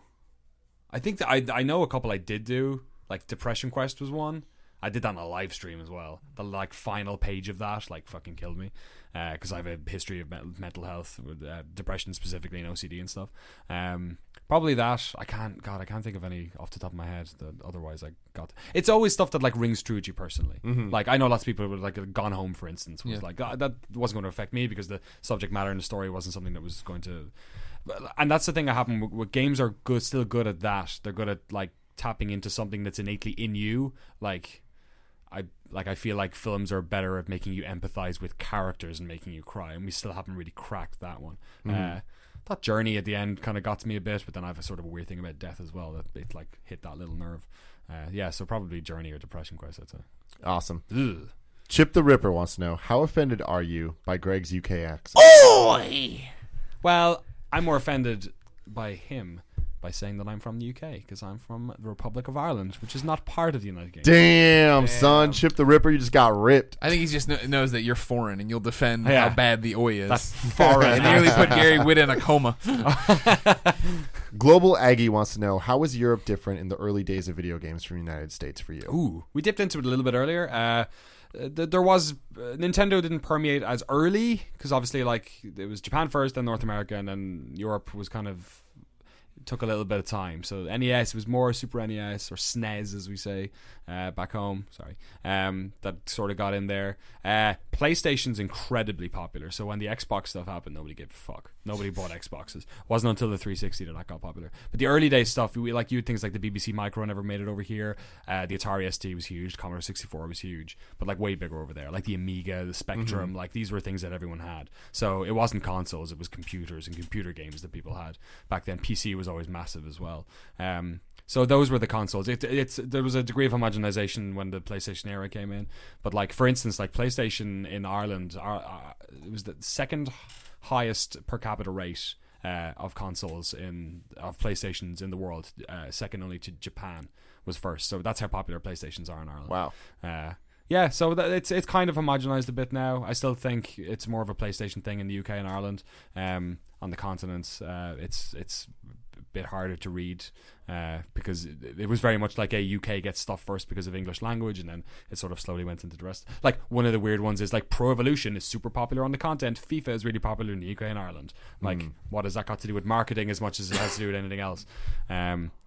I think that I know a couple I did do, like Depression Quest was one. I did that on a live stream as well. The like final page of that like fucking killed me because I have a history of mental health with depression specifically and OCD and stuff. Probably that. I can't think of any off the top of my head that otherwise I got. It's always stuff that like rings true to you personally. Like I know lots of people would like Gone Home, for instance, was like that wasn't going to affect me because the subject matter and the story wasn't something that was going to. And that's the thing that happened with games are good, still good at that. They're good at like tapping into something that's innately in you. I feel like films are better at making you empathize with characters and making you cry, and we still haven't really cracked that one. That Journey at the end kind of got to me a bit, but then I have a sort of a weird thing about death as well that it like hit that little nerve. So probably Journey or Depression Quest, I'd say. Awesome. Ugh. Chip the Ripper wants to know, how offended are you by Greg's UK accent? Well, I'm more offended by him by saying that I'm from the UK because I'm from the Republic of Ireland, which is not part of the United Kingdom. Damn, son. Chip the Ripper, you just got ripped. I think he just knows that you're foreign and you'll defend how bad the oi is. That's foreign. And nearly put Gary Witt in a coma. Global Aggie wants to know, how was Europe different in the early days of video games from the United States for you? Ooh, we dipped into it a little bit earlier. There was Nintendo didn't permeate as early because obviously like it was Japan first, then North America, and then Europe was kind of took a little bit of time. So NES was more Super NES or SNES as we say back home. Sorry, that sort of got in there. PlayStation's incredibly popular. So when the Xbox stuff happened, nobody gave a fuck. Nobody bought Xboxes. Wasn't until the 360 that got popular. But the early days stuff, we like things like the BBC Micro never made it over here. The Atari ST was huge. Commodore 64 was huge, but like way bigger over there. Like the Amiga, the Spectrum, like these were things that everyone had. So it wasn't consoles, it was computers and computer games that people had back then. PC was always massive as well. So those were the consoles. There was a degree of homogenization when the PlayStation era came in. But like for instance, like PlayStation in Ireland, it was the second highest per capita rate of consoles of PlayStations in the world. Second only to Japan was first. So that's how popular PlayStations are in Ireland. Wow. So it's kind of homogenized a bit now. I still think it's more of a PlayStation thing in the UK and Ireland. On the continents, it's a bit harder to read because it was very much like a UK gets stuff first because of English language, and then it sort of slowly went into the rest. Like one of the weird ones is like Pro Evolution is super popular on the continent. FIFA is really popular in the UK and Ireland. Like what has that got to do with marketing as much as it has to do with anything else?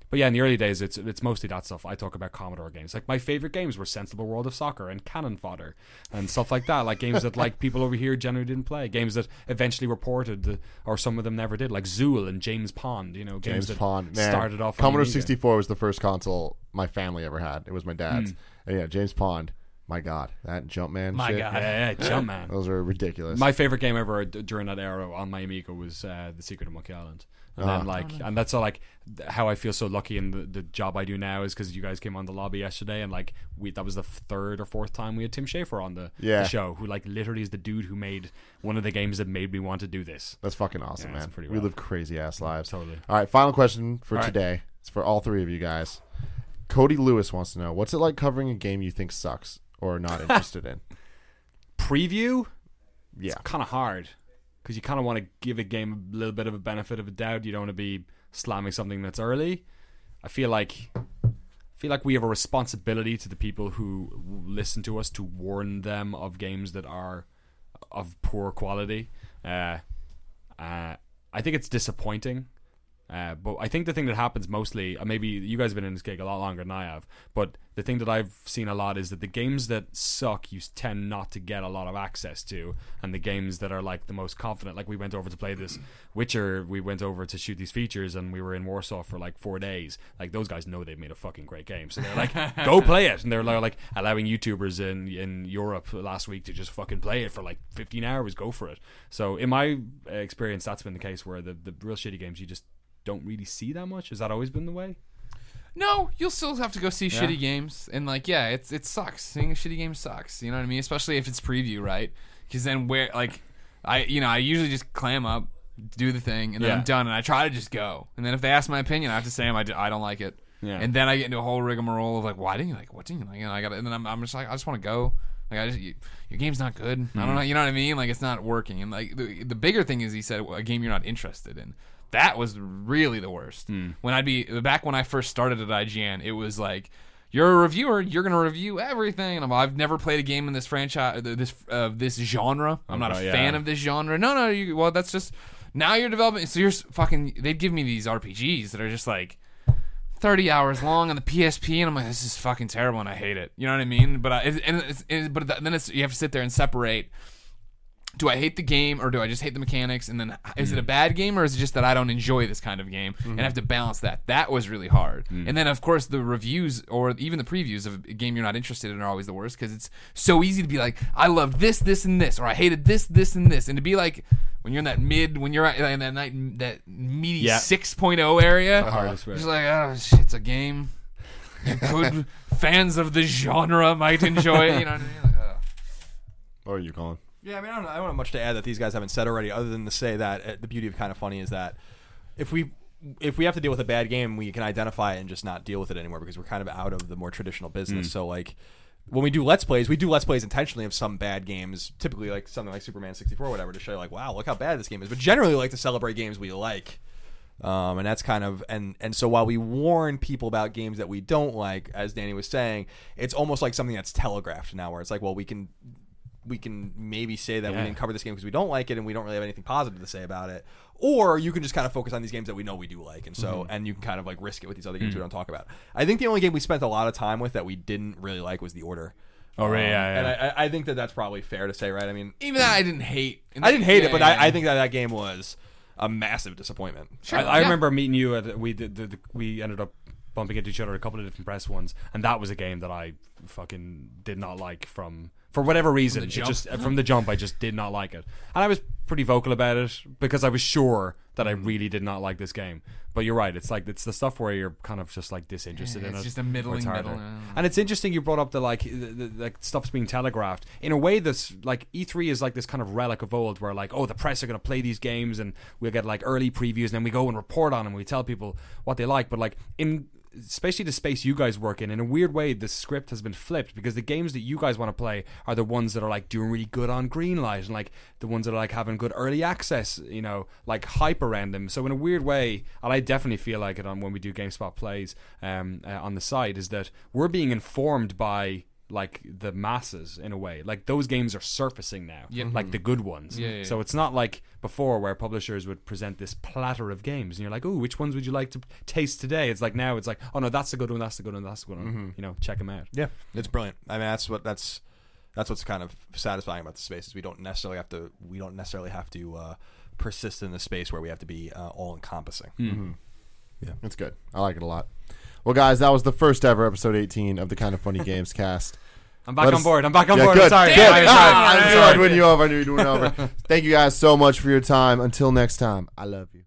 But yeah, in the early days, it's mostly that stuff. I talk about Commodore games. Like my favorite games were Sensible World of Soccer and Cannon Fodder and stuff like that. Like games that like people over here generally didn't play. Games that eventually were ported, or some of them never did. Like Zool and James Pond. You know, games James Pond, man. started off. Commodore on the Amiga. 64 was the first console my family ever had. It was my dad's. And yeah, James Pond. My God, that Jumpman My shit. God. Yeah, Jumpman. Those are ridiculous. My favorite game ever during that era on my Amiga was The Secret of Monkey Island. And then and that's all like how I feel so lucky in the job I do now is because you guys came on the lobby yesterday, and like that was the third or fourth time we had Tim Schafer on the show, who like literally is the dude who made one of the games that made me want to do this. That's fucking awesome, Yeah, it's man. pretty We rad. live crazy ass lives. Totally. All right, final question for All right. today. It's for all three of you guys. Cody Lewis wants to know, what's it like covering a game you think sucks or not interested in? Preview? Yeah. It's kind of hard because you kind of want to give a game a little bit of a benefit of a doubt. You don't want to be slamming something that's early. I feel like we have a responsibility to the people who listen to us to warn them of games that are of poor quality. I think it's disappointing. But I think the thing that happens mostly, maybe you guys have been in this gig a lot longer than I have, but the thing that I've seen a lot is that the games that suck you tend not to get a lot of access to, and the games that are like the most confident, like we went over to play this Witcher, we went over to shoot these features, and we were in Warsaw for like 4 days. Like those guys know they've made a fucking great game, so they're like, go play it, and they're like allowing YouTubers in Europe last week to just fucking play it for like 15 hours, go for it. So in my experience, that's been the case where the real shitty games you just don't really see that much. Has that always been the way? No, you'll still have to go see shitty games, and like, yeah, it sucks. Seeing a shitty game sucks. You know what I mean? Especially if it's preview, right? Because then I usually just clam up, do the thing, and then I'm done, and I try to just go. And then if they ask my opinion, I have to say I don't like it. Yeah. And then I get into a whole rigmarole of like, why didn't you like? What didn't you like? And I got, and then I'm just like, I just want to go. Like your game's not good. I don't know. You know what I mean? Like it's not working. And like the bigger thing is, he said a game you're not interested in. That was really the worst. When when I first started at IGN, it was like, you're a reviewer, you're gonna review everything. And I've never played a game in this franchise, this genre. I'm not a fan of this genre. No. Well, that's just now you're developing. So you're fucking. They'd give me these RPGs that are just like 30 hours long on the PSP, and I'm like, this is fucking terrible, and I hate it. You know what I mean? But then you have to sit there and separate. Do I hate the game, or do I just hate the mechanics? And then is it a bad game, or is it just that I don't enjoy this kind of game? And I have to balance that. That was really hard. And then, of course, the reviews or even the previews of a game you're not interested in are always the worst, because it's so easy to be like, I loved this, this, and this, or I hated this, this, and this. And to be like, when you're in that when you're in that meaty 6.0 area, just like, oh, shit, it's a game. Good fans of the genre might enjoy it. You know what I mean? Like, What are you calling? Yeah, I mean, I don't have much to add that these guys haven't said already, other than to say that the beauty of Kind of Funny is that if we have to deal with a bad game, we can identify it and just not deal with it anymore, because we're kind of out of the more traditional business. So like when we do Let's Plays, we do Let's Plays intentionally of some bad games, typically like something like Superman 64 or whatever, to show you like, wow, look how bad this game is. But generally we like to celebrate games we like. And that's kind of and so while we warn people about games that we don't like, as Danny was saying, it's almost like something that's telegraphed now, where it's like, well, we can maybe say that we didn't cover this game because we don't like it and we don't really have anything positive to say about it, or you can just kind of focus on these games that we know we do like, and so and you can kind of like risk it with these other games we don't talk about. I think the only game we spent a lot of time with that we didn't really like was The Order. Oh, right, And I think that's probably fair to say, right? I mean, even that I didn't hate. I didn't hate it, but I think that game was a massive disappointment. Sure. I remember meeting you at we ended up bumping into each other at a couple of different press ones, and that was a game that I fucking did not like for whatever reason. From the jump, I just did not like it, and I was pretty vocal about it because I was sure that I really did not like this game. But you're right; it's like it's the stuff where you're kind of just like disinterested in it. It's just a middling middle. And it's interesting you brought up the like stuff's being telegraphed in a way that's like E3 is like this kind of relic of old, where like, oh, the press are going to play these games and we'll get like early previews and then we go and report on them. We tell people what they like, but like especially the space you guys work in a weird way, the script has been flipped, because the games that you guys want to play are the ones that are like doing really good on Greenlight, and like the ones that are like having good early access, you know, like hype around them. So in a weird way, and I definitely feel like it on when we do GameSpot plays on the site, is that we're being informed by like the masses in a way. Like those games are surfacing now, Yep. like the good ones. Yeah, yeah, So yeah. it's not like before where publishers would present this platter of games and you're like, oh, which ones would you like to taste today? It's like now it's like, oh no, that's a good one, that's a good one, that's a good one. You know, check them out. Yeah, it's brilliant. I mean, that's what's kind of satisfying about the space is we don't necessarily have to persist in the space where we have to be all encompassing. Yeah, it's good. I like it a lot. Well, guys, that was the first ever episode 18 of the Kind of Funny Games cast. I'm back on board. I'm back on board. Good. I'm sorry. Good. I'm sorry. I'm sorry. I knew you over. I knew you were doing it over. Thank you guys so much for your time. Until next time, I love you.